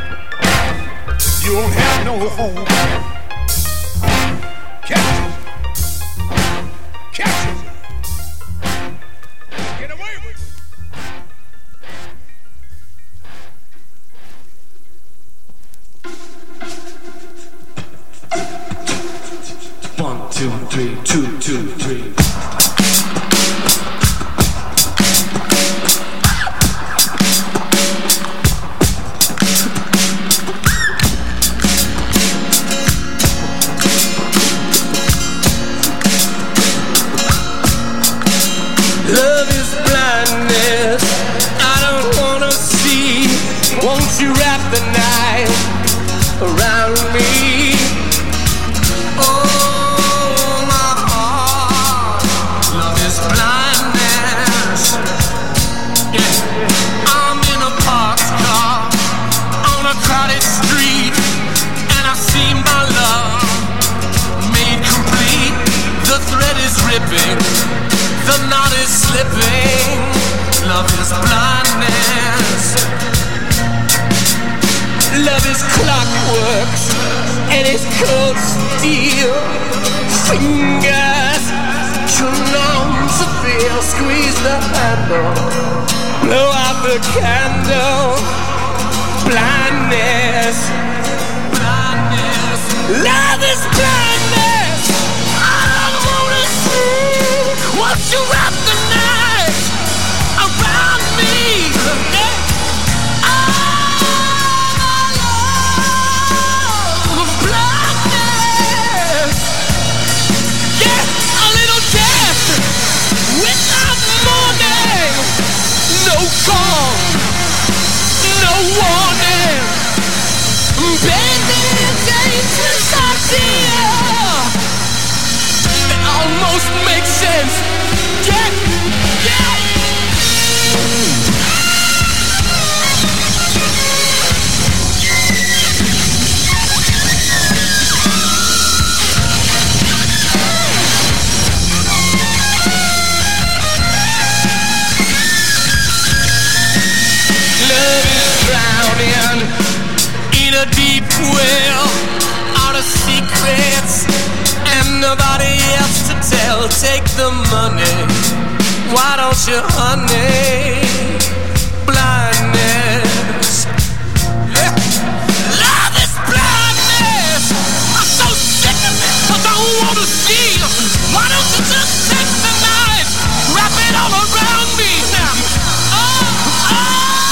you won't have no home. Catch it. Catch it. Get away with it. One, two, three, two, two, three. cold steel fingers turn on to feel, squeeze the handle, blow out the candle. Blindness, blindness, love is blindness. I don't wanna see. Won't you wrap the night around me? No call, no warning. Baby, it's dangerous idea. It almost makes sense. Yeah, yeah. In a deep well, out of secrets, and nobody else to tell. Take the money, why don't you, honey? Blindness, yeah. Love is blindness. I'm so sick of it, I don't wanna see. Why don't you just take the knife, wrap it all around me now? Oh, oh.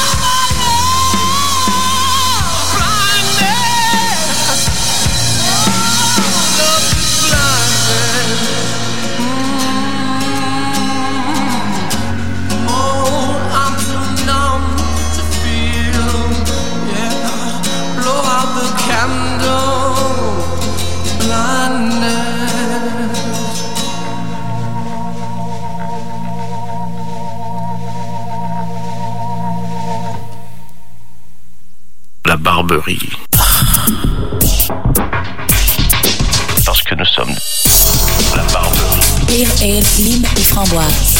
La Barberie. Parce que nous sommes la Barberie. Pale Ale, lime et framboise.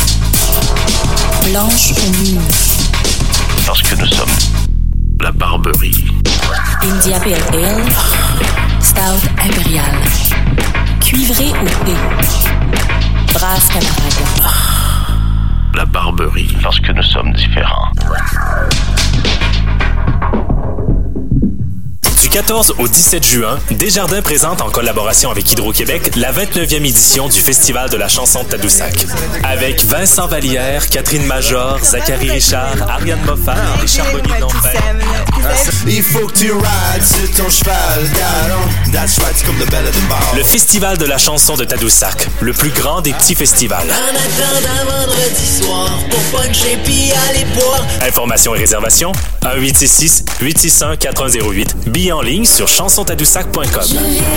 Blanche ou mûre. Parce que nous sommes la Barberie. India Pale Ale. Stout impérial. Cuivré ou P. Brasse camarade. La Barberie. Parce que nous sommes différents. Du quatorze au dix-sept juin, Desjardins présente en collaboration avec Hydro-Québec la vingt-neuvième édition du Festival de la chanson de Tadoussac. Avec Vincent Vallière, Catherine Major, Zachary Richard, Ariane Moffat, les Charbonniers de l'Enfer. Il faut que tu rides sur ton cheval, that's right, c'est comme le bel de bar. Le Festival de la chanson de Tadoussac, le plus grand des petits festivals. En attendant vendredi soir, pour puncher puis aller boire. Informations et réservations, un huit six six, huit six un, quatre un zéro huit. Billets en ligne sur chanson tadoussac point com.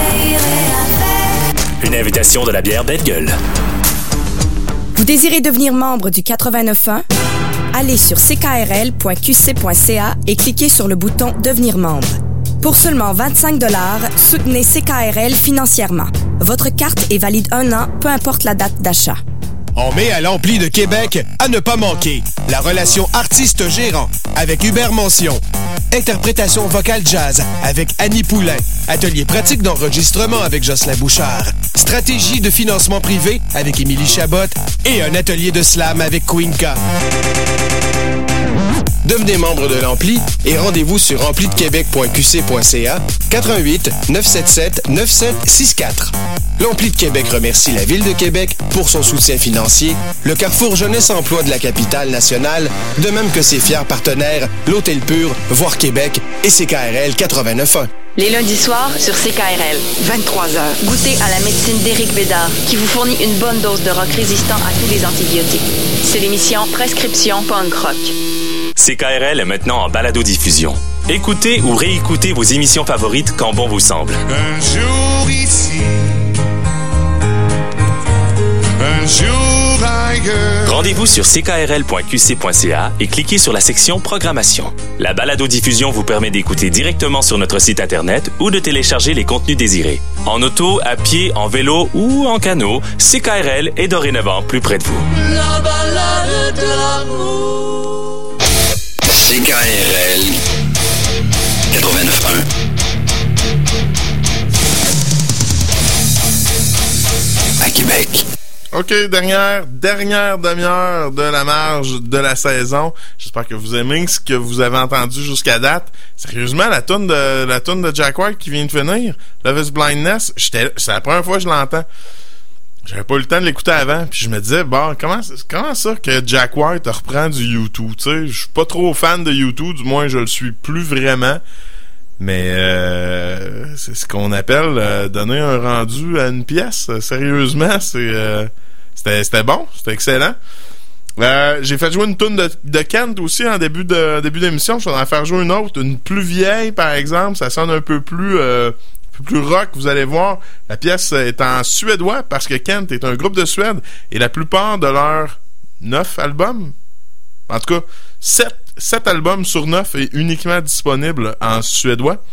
Une invitation de la bière Belle Gueule. Vous désirez devenir membre du quatre-vingt-neuf un? Allez sur c k r l point q c point c a et cliquez sur le bouton Devenir membre. Pour seulement vingt-cinq dollars, soutenez C K R L financièrement. Votre carte est valide un an, peu importe la date d'achat. On met à l'Ampli de Québec à ne pas manquer la relation artiste-gérant avec Hubert Mention. Interprétation vocale jazz avec Annie Poulain. Atelier pratique d'enregistrement avec Jocelyn Bouchard. Stratégie de financement privé avec Émilie Chabot. Et un atelier de slam avec Queenka. Devenez membre de l'Ampli et rendez-vous sur ampli de québec point q c point c a quatre un huit, neuf sept sept, neuf sept six quatre. L'Ampli de Québec remercie la Ville de Québec pour son soutien financier, le Carrefour Jeunesse Emploi de la capitale nationale, de même que ses fiers partenaires, l'Hôtel Pur, Voir Québec et C K R L quatre-vingt-neuf un. Les lundis soirs sur C K R L, vingt-trois heures. Goûtez à la médecine d'Éric Bédard, qui vous fournit une bonne dose de rock résistant à tous les antibiotiques. C'est l'émission Prescription Punk Rock. C K R L est maintenant en balado-diffusion. Écoutez ou réécoutez vos émissions favorites quand bon vous semble. Un jour ici, un jour ailleurs. Rendez-vous sur c k r l point q c point c a et cliquez sur la section Programmation. La balado-diffusion vous permet d'écouter directement sur notre site Internet ou de télécharger les contenus désirés. En auto, à pied, en vélo ou en canot, C K R L est dorénavant plus près de vous. La balade d'amour. C K R L quatre-vingt-neuf un. OK, dernière, dernière demi-heure de la marge de la saison. J'espère que vous aimez ce que vous avez entendu jusqu'à date. Sérieusement, la toune de la toune de Jack White qui vient de finir, Love is Blindness, j'étais, c'est la première fois que je l'entends. J'avais pas eu le temps de l'écouter avant, puis je me disais, bon, comment, comment ça que Jack White reprend du U deux, tu sais? Je suis pas trop fan de U deux, du moins je le suis plus vraiment. Mais euh, c'est ce qu'on appelle euh, donner un rendu à une pièce. Sérieusement, c'est euh, c'était, c'était bon, c'était excellent. Euh, j'ai fait jouer une toune de, de Kent aussi en début de début d'émission. Je vais en faire jouer une autre, une plus vieille par exemple. Ça sonne un peu plus euh, un peu plus rock. Vous allez voir. La pièce est en suédois parce que Kent est un groupe de Suède et la plupart de leurs neuf albums, en tout cas sept sept albums sur neuf est uniquement disponible en suédois.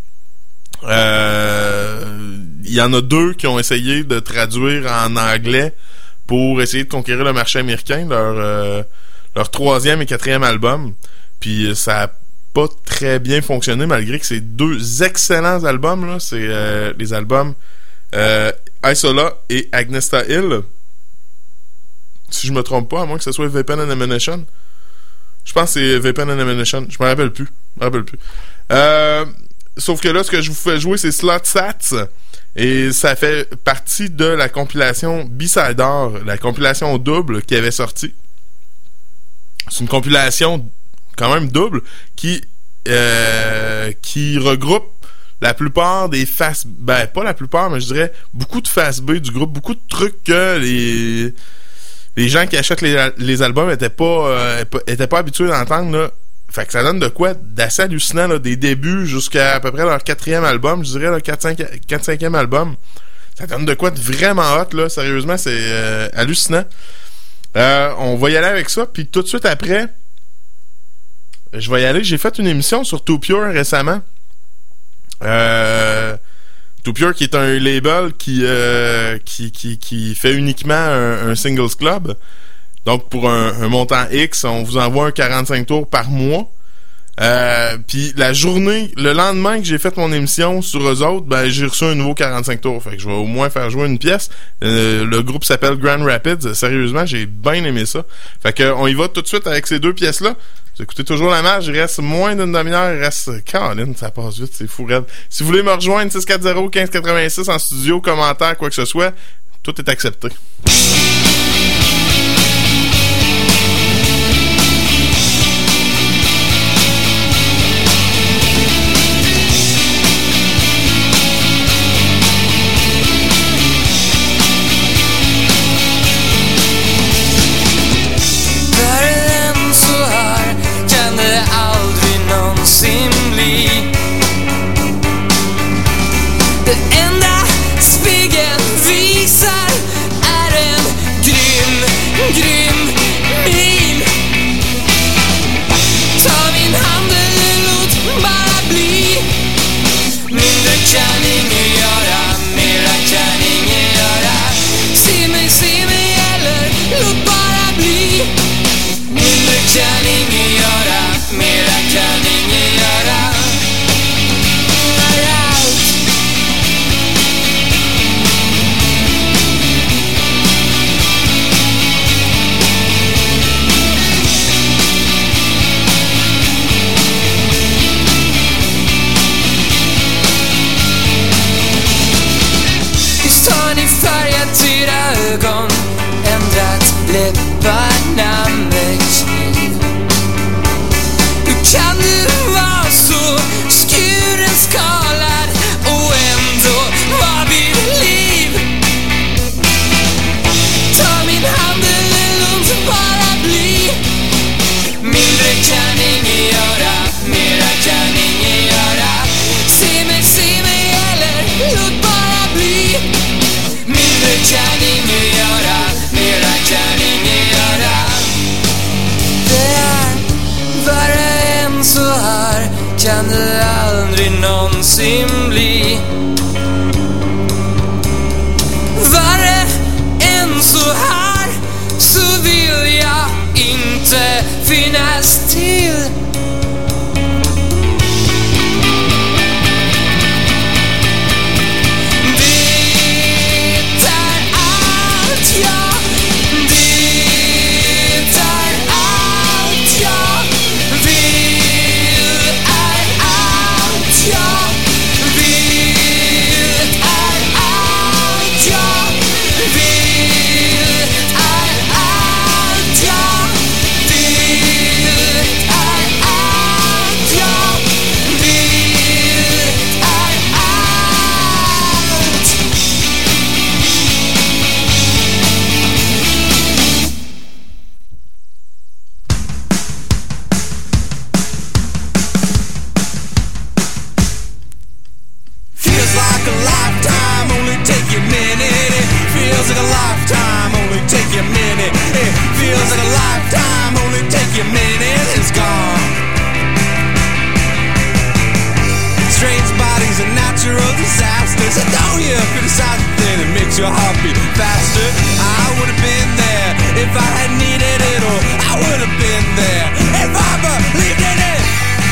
Euh, il y en a deux qui ont essayé de traduire en anglais pour essayer de conquérir le marché américain, leur, euh, leur troisième et quatrième album. Puis ça a pas très bien fonctionné malgré que c'est deux excellents albums. Là. C'est euh, les albums euh, Isola et Agnesta Hill. Si je me trompe pas, à moins que ce soit Weapon and Ammunition. Je pense que c'est Weapon and Ammunition. Je me rappelle plus. Je me rappelle plus. Euh, sauf que là, ce que je vous fais jouer, c'est Slot Sats. Et ça fait partie de la compilation B-Sider, la compilation double qui avait sorti. C'est une compilation quand même double qui euh, qui regroupe la plupart des faces... Ben, pas la plupart, mais je dirais beaucoup de faces B du groupe. Beaucoup de trucs que les... Les gens qui achètent les, les albums étaient pas euh, étaient pas habitués d'entendre là. Fait que ça donne de quoi d'assez hallucinant là, des débuts jusqu'à à peu près leur quatrième album, je dirais le quatre cinquième album. Ça donne de quoi de vraiment hot là, sérieusement, c'est euh, hallucinant. Euh, on va y aller avec ça, puis tout de suite après, je vais y aller. J'ai fait une émission sur Too Pure récemment. Euh Too Pure qui est un label qui euh, qui, qui qui fait uniquement un, un singles club. Donc pour un, un montant X, on vous envoie un quarante-cinq tours par mois. Euh, puis la journée, le lendemain que j'ai fait mon émission sur eux autres, ben j'ai reçu un nouveau quarante-cinq tours. Fait que je vais au moins faire jouer une pièce. Euh, le groupe s'appelle Grand Rapids. Sérieusement, j'ai bien aimé ça. Fait que on y va tout de suite avec ces deux pièces-là. Vous écoutez toujours la marge, il reste moins d'une demi-heure, il reste... Caroline, ça passe vite, c'est fou raide. Si vous voulez me rejoindre, six quatre zéro, quinze quatre-vingt-six en studio, commentaire, quoi que ce soit, tout est accepté. Det enda spegeln visar är en grym, grym min. Ta min hand eller låt bara bli. Mindre kan ingen göra, mera kan ingen göra. Se mig, se mig eller låt bara bli. Mindre kan ingen göra, mera kan ingen göra. Färgat era ögon, ändrat läpparna med kniv. Hur kan du vara så skuren, skalad och ändå vara vid liv? Ta min hand eller låt bara bli. Mindre kan ingen göra, mera kan ingen göra. Se mig, se mig eller låt bara bli. Mindre kan ingen göra, mera kan ingen göra. Det är värre än så här, kan det aldrig någonsin bli. Värre än så här, så vill jag inte finnas till. Yeah. your heartbeat faster. I would have been there if I had needed it, or I would have been there if I believed in it.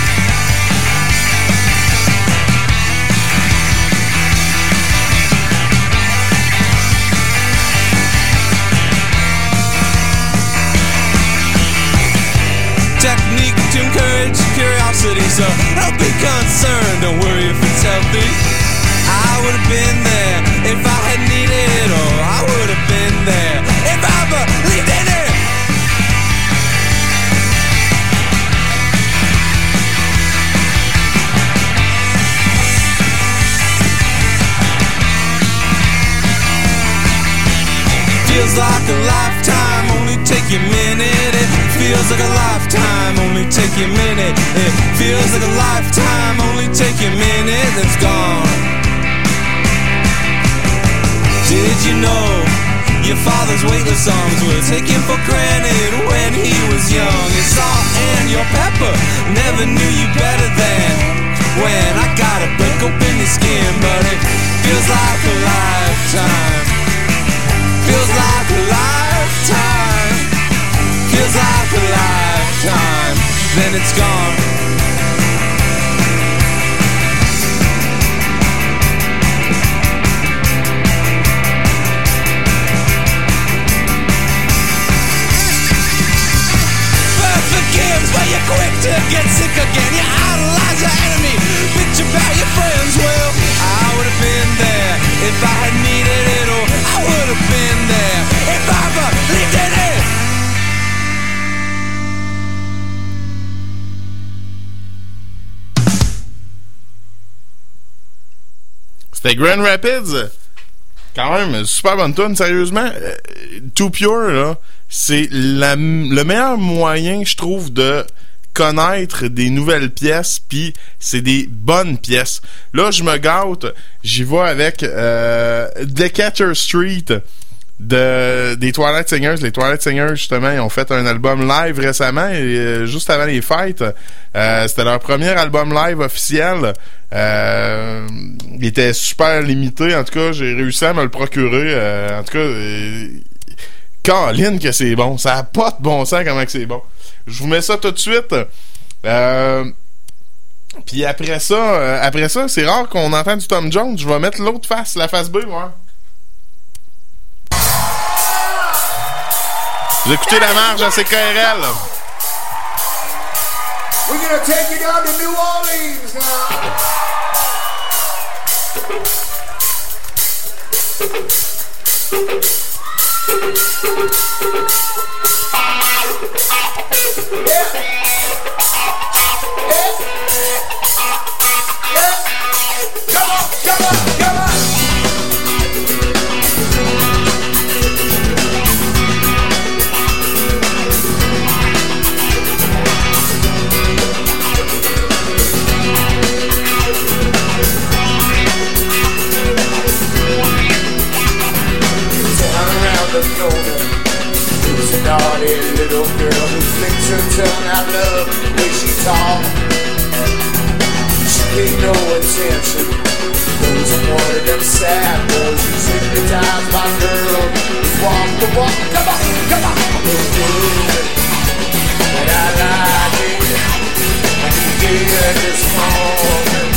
Technique to encourage curiosity, so don't be concerned, don't worry if it's healthy. I would have been there if I had needed it, or I would have been there if I believed in it. Feels like a lifetime, only take a minute. It feels like a lifetime, only take a minute. It feels like a lifetime, only take a minute. That's gone. Did you know your father's weightless arms were taken for granted when he was young? It's salt and your pepper never knew you better than when I gotta break open your skin, but it feels like a lifetime. Feels like a lifetime. Feels like a lifetime. Then it's gone. Perfect gives, but you're quick to get sick again. You idolize your enemy, bitch about your friends. Well, I would have been there if I had needed it, or I would have been there if I believed in it. C'était Grand Rapids. Quand même, super bonne tune, sérieusement. Euh, Too Pure, là, c'est la, le meilleur moyen, je trouve, de connaître des nouvelles pièces, puis c'est des bonnes pièces. Là, je me gâte, j'y vais avec euh, Decatur Street de, des Twilight Singers. Les Twilight Singers, justement, ils ont fait un album live récemment, et, euh, juste avant les fêtes. Euh, c'était leur premier album live officiel. Euh, il était super limité, en tout cas, j'ai réussi à me le procurer. Euh, en tout cas, euh, Caroline que c'est bon. Ça a pas de bon sens comment que c'est bon. Je vous mets ça tout de suite. Euh, Puis après ça, euh, après ça, c'est rare qu'on entend du Tom Jones. Je vais mettre l'autre face, la face B, moi. Vous écoutez La Marge à C K R L. We're gonna take you down to New Orleans now. Yeah. Yeah. Yeah. Come on, come on, come on. The corner, who's a naughty little girl who flicks her tongue. I love the way she talks. She paid no attention. Those are one of them sad boys who's hypnotized by girls who walk the walk. Come on, come on. It's good, and I like it. And you did this morning.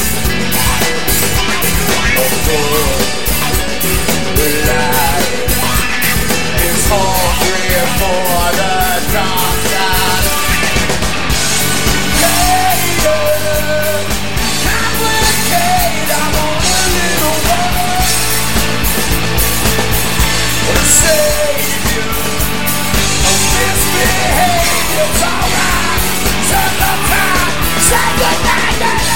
Oh, good, we like it. It's hungry for the dark side. Later, complicate, I want a little one. The savior of misbehavior's alright. Turn the time, say goodnight, baby.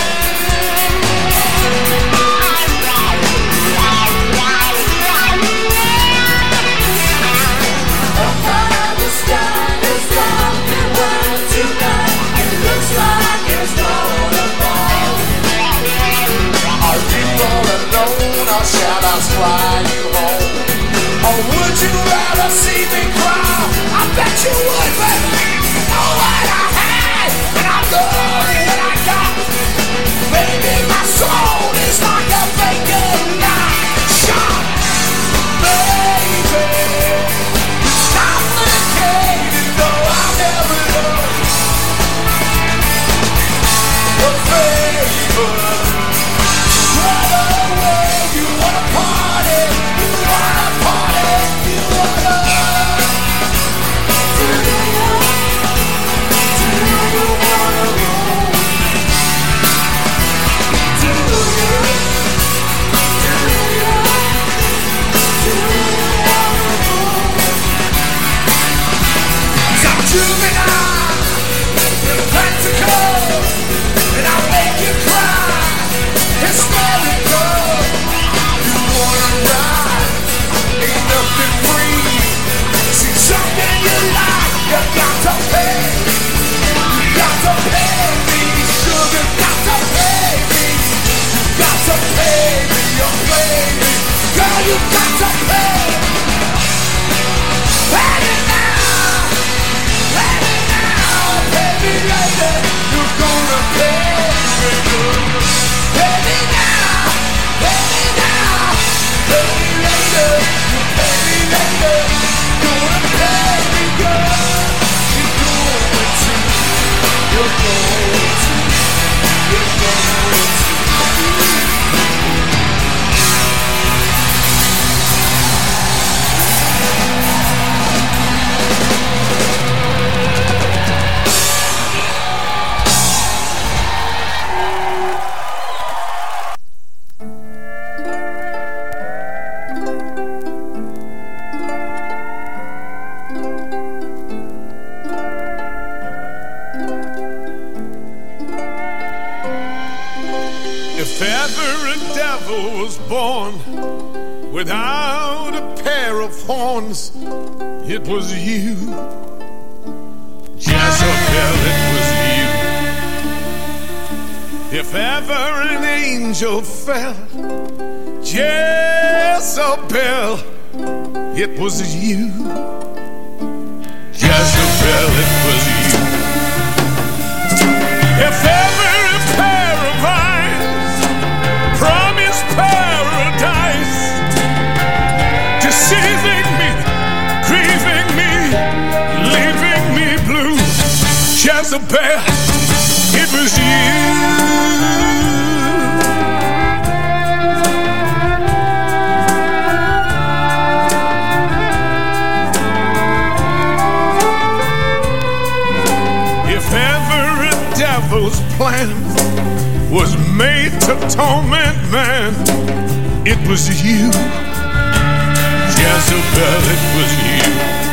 Or shall I fly you home? Or would you rather see me cry? I bet you would, baby. Know what I had, and I'm good at what I got. Baby, my soul is like a vacant night shot. If ever a devil was born without a pair of horns, it was you. Jezebel, it was you. If ever an angel fell, Jezebel, it was you. Jezebel, it was you. If ever a pair of eyes promised paradise, deceiving me, grieving me, leaving me blue, Jezebel, it was you. Devil's plan was made to torment man, it was you. Jezebel, it was you.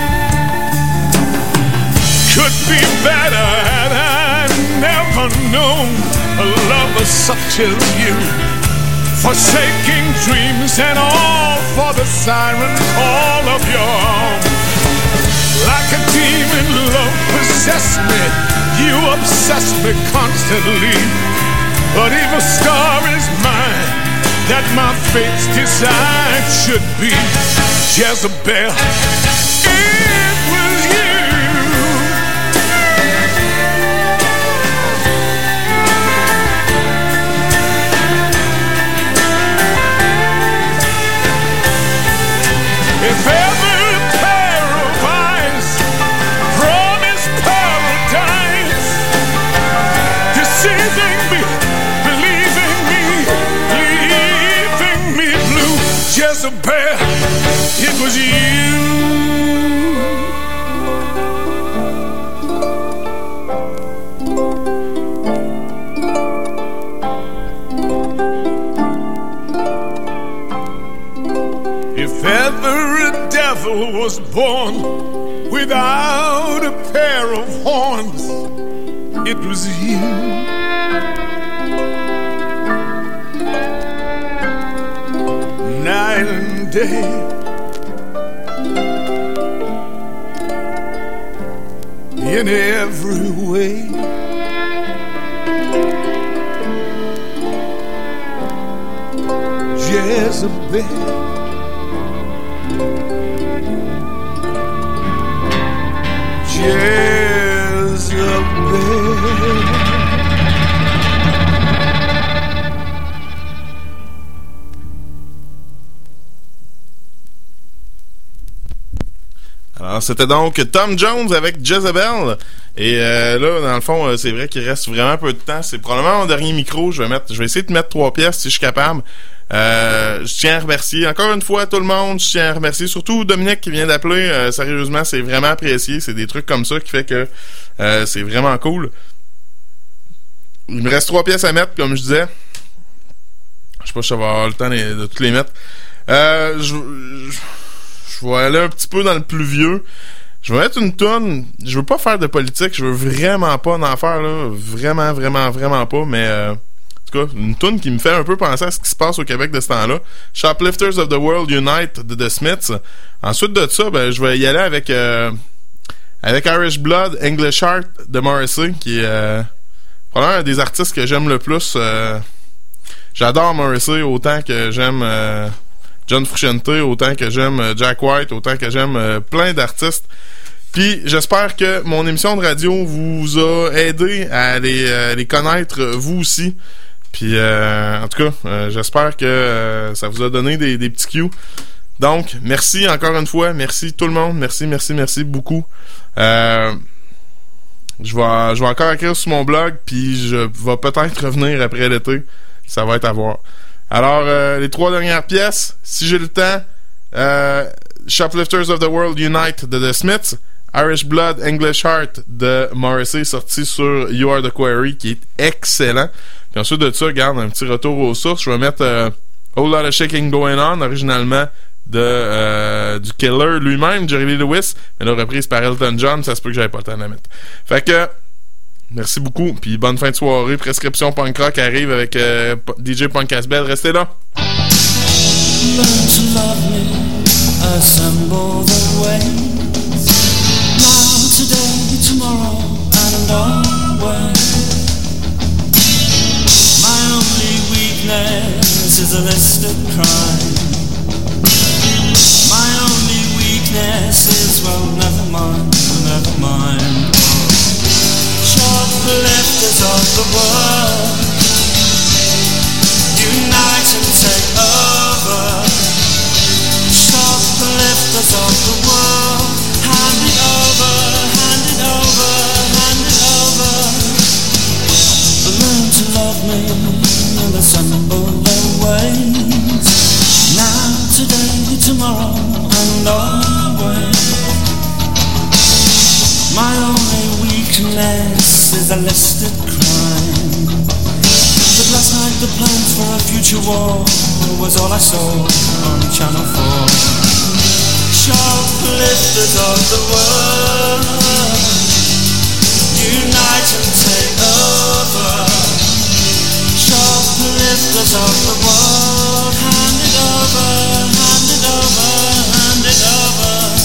Could be better had I never known a lover such as you, forsaking dreams and all for the siren call of your own. Like a demon, love possessed me, you obsessed me constantly. But evil star is mine, that my fate's design should be. Jezebel, it was you. If ever a pair of eyes promised paradise, deceiving me, believing me, leaving me blue, Jezebel, it was you. If ever a devil was born without a pair of horns, it was you. Night and day, in every way, Jezebel, Jezebel. Alors, c'était donc Tom Jones avec Jezebel. Et euh, là, dans le fond, c'est vrai qu'il reste vraiment peu de temps. C'est probablement mon dernier micro. Je vais mettre, je vais essayer de mettre trois pièces si je suis capable. Euh, je tiens à remercier encore une fois tout le monde. Je tiens à remercier surtout Dominique qui vient d'appeler. Euh, sérieusement, c'est vraiment apprécié. C'est des trucs comme ça qui fait que euh, c'est vraiment cool. Il me reste trois pièces à mettre, comme je disais. Je sais pas si je vais avoir le temps de, de toutes les mettre. Euh, je, je, je vais aller un petit peu dans le plus vieux. Je vais mettre une toune. Je veux pas faire de politique. Je veux vraiment pas en faire, là. Vraiment, vraiment, vraiment pas. Mais euh, en tout cas, une toune qui me fait un peu penser à ce qui se passe au Québec de ce temps-là. Shoplifters of the World Unite de The Smiths. Ensuite de ça, ben, je vais y aller avec euh, avec Irish Blood, English Heart de Morrissey, qui est euh, probablement un des artistes que j'aime le plus. Euh, j'adore Morrissey autant que j'aime euh, John Frusciante, autant que j'aime euh, Jack White, autant que j'aime euh, plein d'artistes. Puis j'espère que mon émission de radio vous a aidé à les, euh, les connaître vous aussi. Puis euh, en tout cas, euh, j'espère que euh, ça vous a donné des, des petits cues. Donc, merci encore une fois. Merci tout le monde. Merci, merci, merci beaucoup. Euh, je vais, je vais encore écrire sur mon blog, puis je vais peut-être revenir après l'été. Ça va être à voir. Alors, euh, les trois dernières pièces, si j'ai le temps, euh, Shoplifters of the World Unite de The Smiths, Irish Blood, English Heart de Morrissey, sorti sur You Are The Quarry, qui est excellent. Puis ensuite de ça, regarde, un petit retour aux sources. Je vais mettre euh, Whole Lot of Shaking Going On, originalement de euh, du Killer lui-même, Jerry Lee Lewis, mais là reprise par Elton John, ça se peut que j'avais pas le temps de la mettre. Fait que Merci beaucoup, puis bonne fin de soirée. Prescription Punk Rock arrive avec euh, D J Punk Asbel. Restez là. Learn to love me, assemble the ways. Now, today, tomorrow, and always. My only weakness is a list of crime. My only weakness is, well, never mind, never mind. Shoplifters of the world, unite and take over. Shoplifters of the world, hand it over, hand it over, hand it over. Learn to love me and assemble the ways. Now, today, tomorrow, and always. My only weakness is a listed crime. But last night the plans for a future war was all I saw on Channel four. Shoplifters of the world, unite and take over. Shoplifters of the world, hand it over, hand it over, hand it over.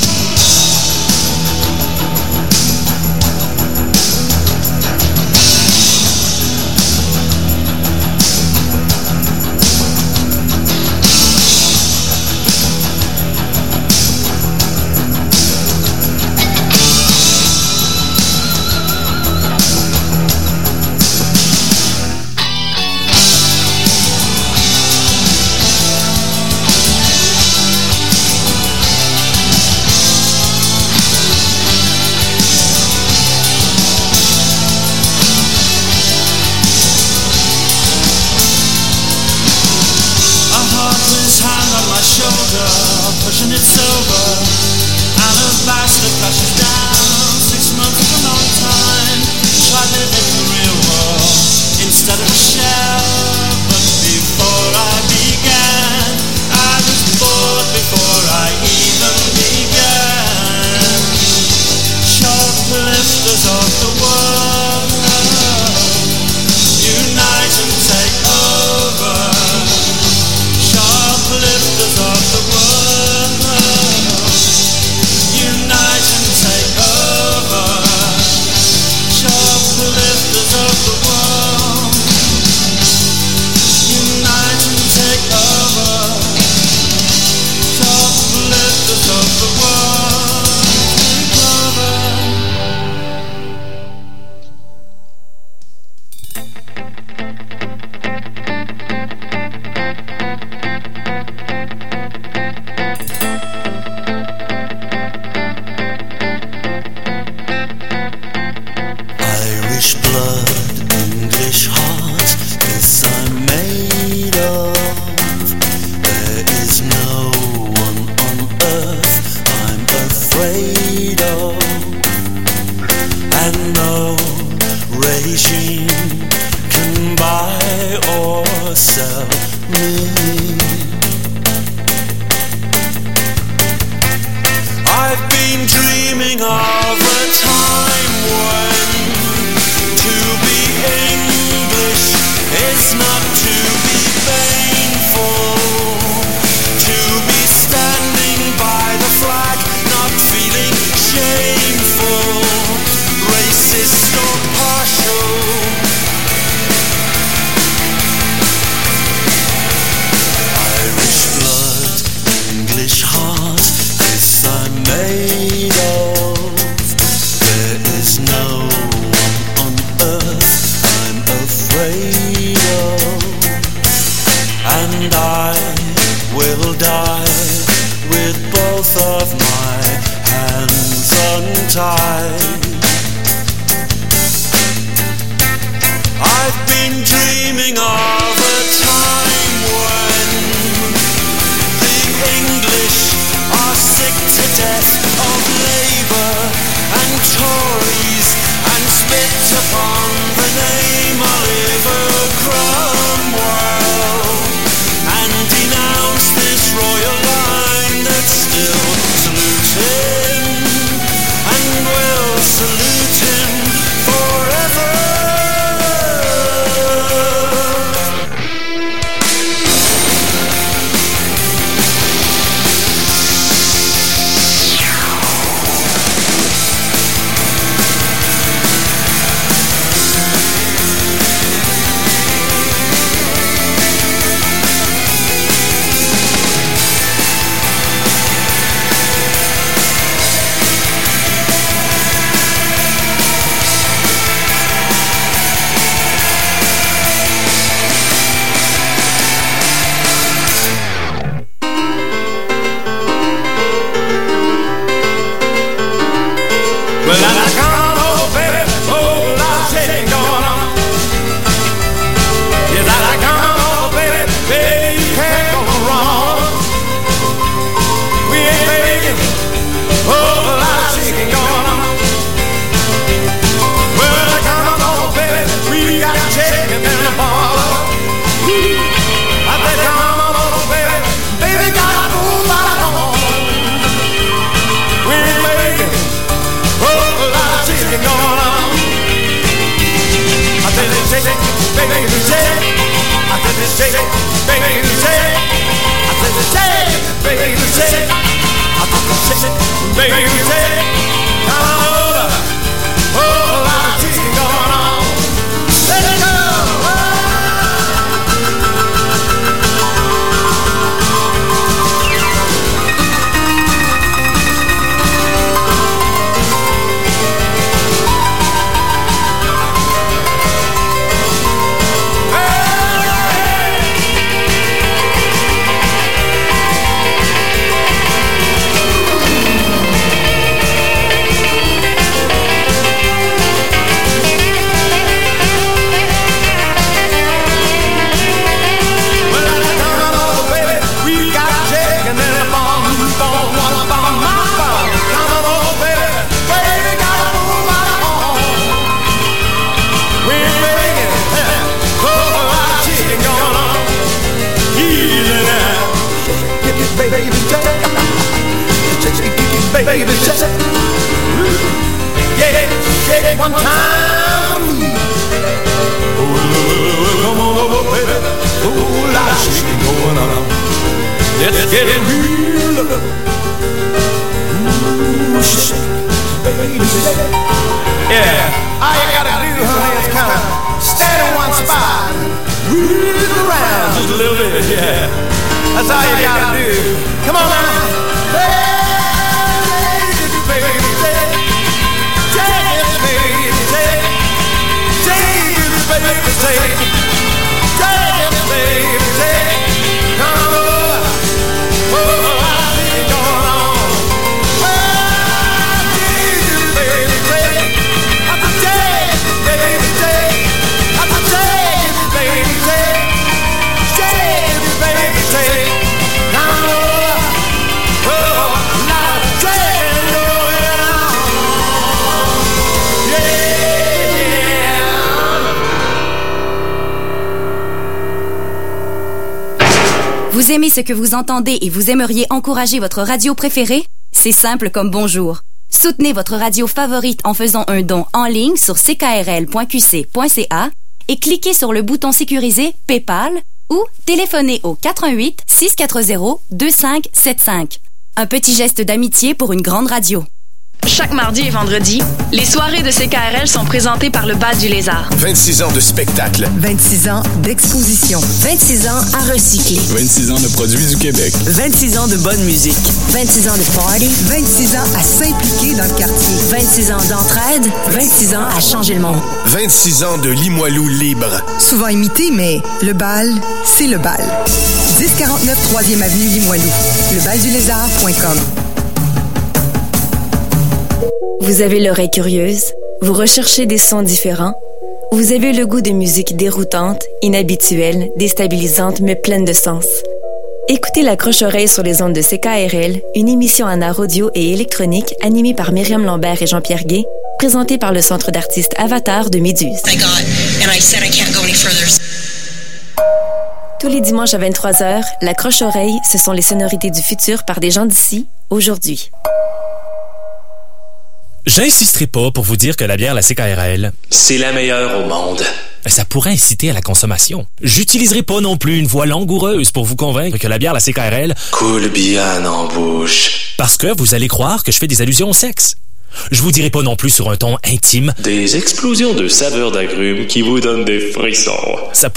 Pushing it sober, and a bastard crashes down. Six months is a long time. Try living in the real world instead of a shell. But before I began, I was bored before I even began. Shoplifters of the world, unite and take over. Shoplifters of the world, unite and take over. Shoplifters of the world, unite and take over. Shoplifters of the world, take over. Salute him forever. shake, baby, shake. I said, shake, baby, shake. I said, shake, baby, shake. Come on over. Oh, a lot of cheating going on. Let it go. Baby, shake it, yeah, shake it one time. Oh, come on over, baby. Oh, a lot of shaking going on. Let's get it real. Ooh, shake, baby, shake. Yeah, all you gotta do, honey, is kind of stand in one spot, wheel around just a little bit. Yeah, that's all you gotta do. Come on now, hey. Baby, take, take it, baby, take, come on, oh, I see it going on. I need you, baby, take, I can take it, baby, take, I can take it, baby, take, take it, baby, take, come on, oh, now take it going on, yeah. Vous aimez ce que vous entendez et vous aimeriez encourager votre radio préférée? C'est simple comme bonjour. Soutenez votre radio favorite en faisant un don en ligne sur c k r l point q c point c a et cliquez sur le bouton sécurisé PayPal ou téléphonez au quatre un huit, six quatre zéro, deux cinq sept cinq. Un petit geste d'amitié pour une grande radio. Chaque mardi et vendredi, les soirées de C K R L sont présentées par le Bal du Lézard. vingt-six ans de spectacle. vingt-six ans d'exposition. vingt-six ans à recycler. vingt-six ans de produits du Québec. vingt-six ans de bonne musique. vingt-six ans de party. vingt-six ans à s'impliquer dans le quartier. vingt-six ans d'entraide. vingt-six ans à changer le monde. vingt-six ans de Limoilou libre. Souvent imité, mais le bal, c'est le bal. dix quarante-neuf troisième avenue Limoilou. le bal du lézard point com. Vous avez l'oreille curieuse, vous recherchez des sons différents, vous avez le goût de musique déroutante, inhabituelle, déstabilisante, mais pleine de sens. Écoutez La Croche-Oreille sur les ondes de C K R L, une émission en art audio et électronique animée par Myriam Lambert et Jean-Pierre Gay, présentée par le Centre d'artistes Avatar de Méduse. Tous les dimanches à vingt-trois heures, La Croche-Oreille, ce sont les sonorités du futur par des gens d'ici, aujourd'hui. J'insisterai pas pour vous dire que la bière La C K R L, c'est la meilleure au monde. Ça pourrait inciter à la consommation. J'utiliserai pas non plus une voix langoureuse pour vous convaincre que la bière La C K R L coule bien en bouche. Parce que vous allez croire que je fais des allusions au sexe. Je vous dirai pas non plus sur un ton intime des explosions de saveurs d'agrumes qui vous donnent des frissons. Ça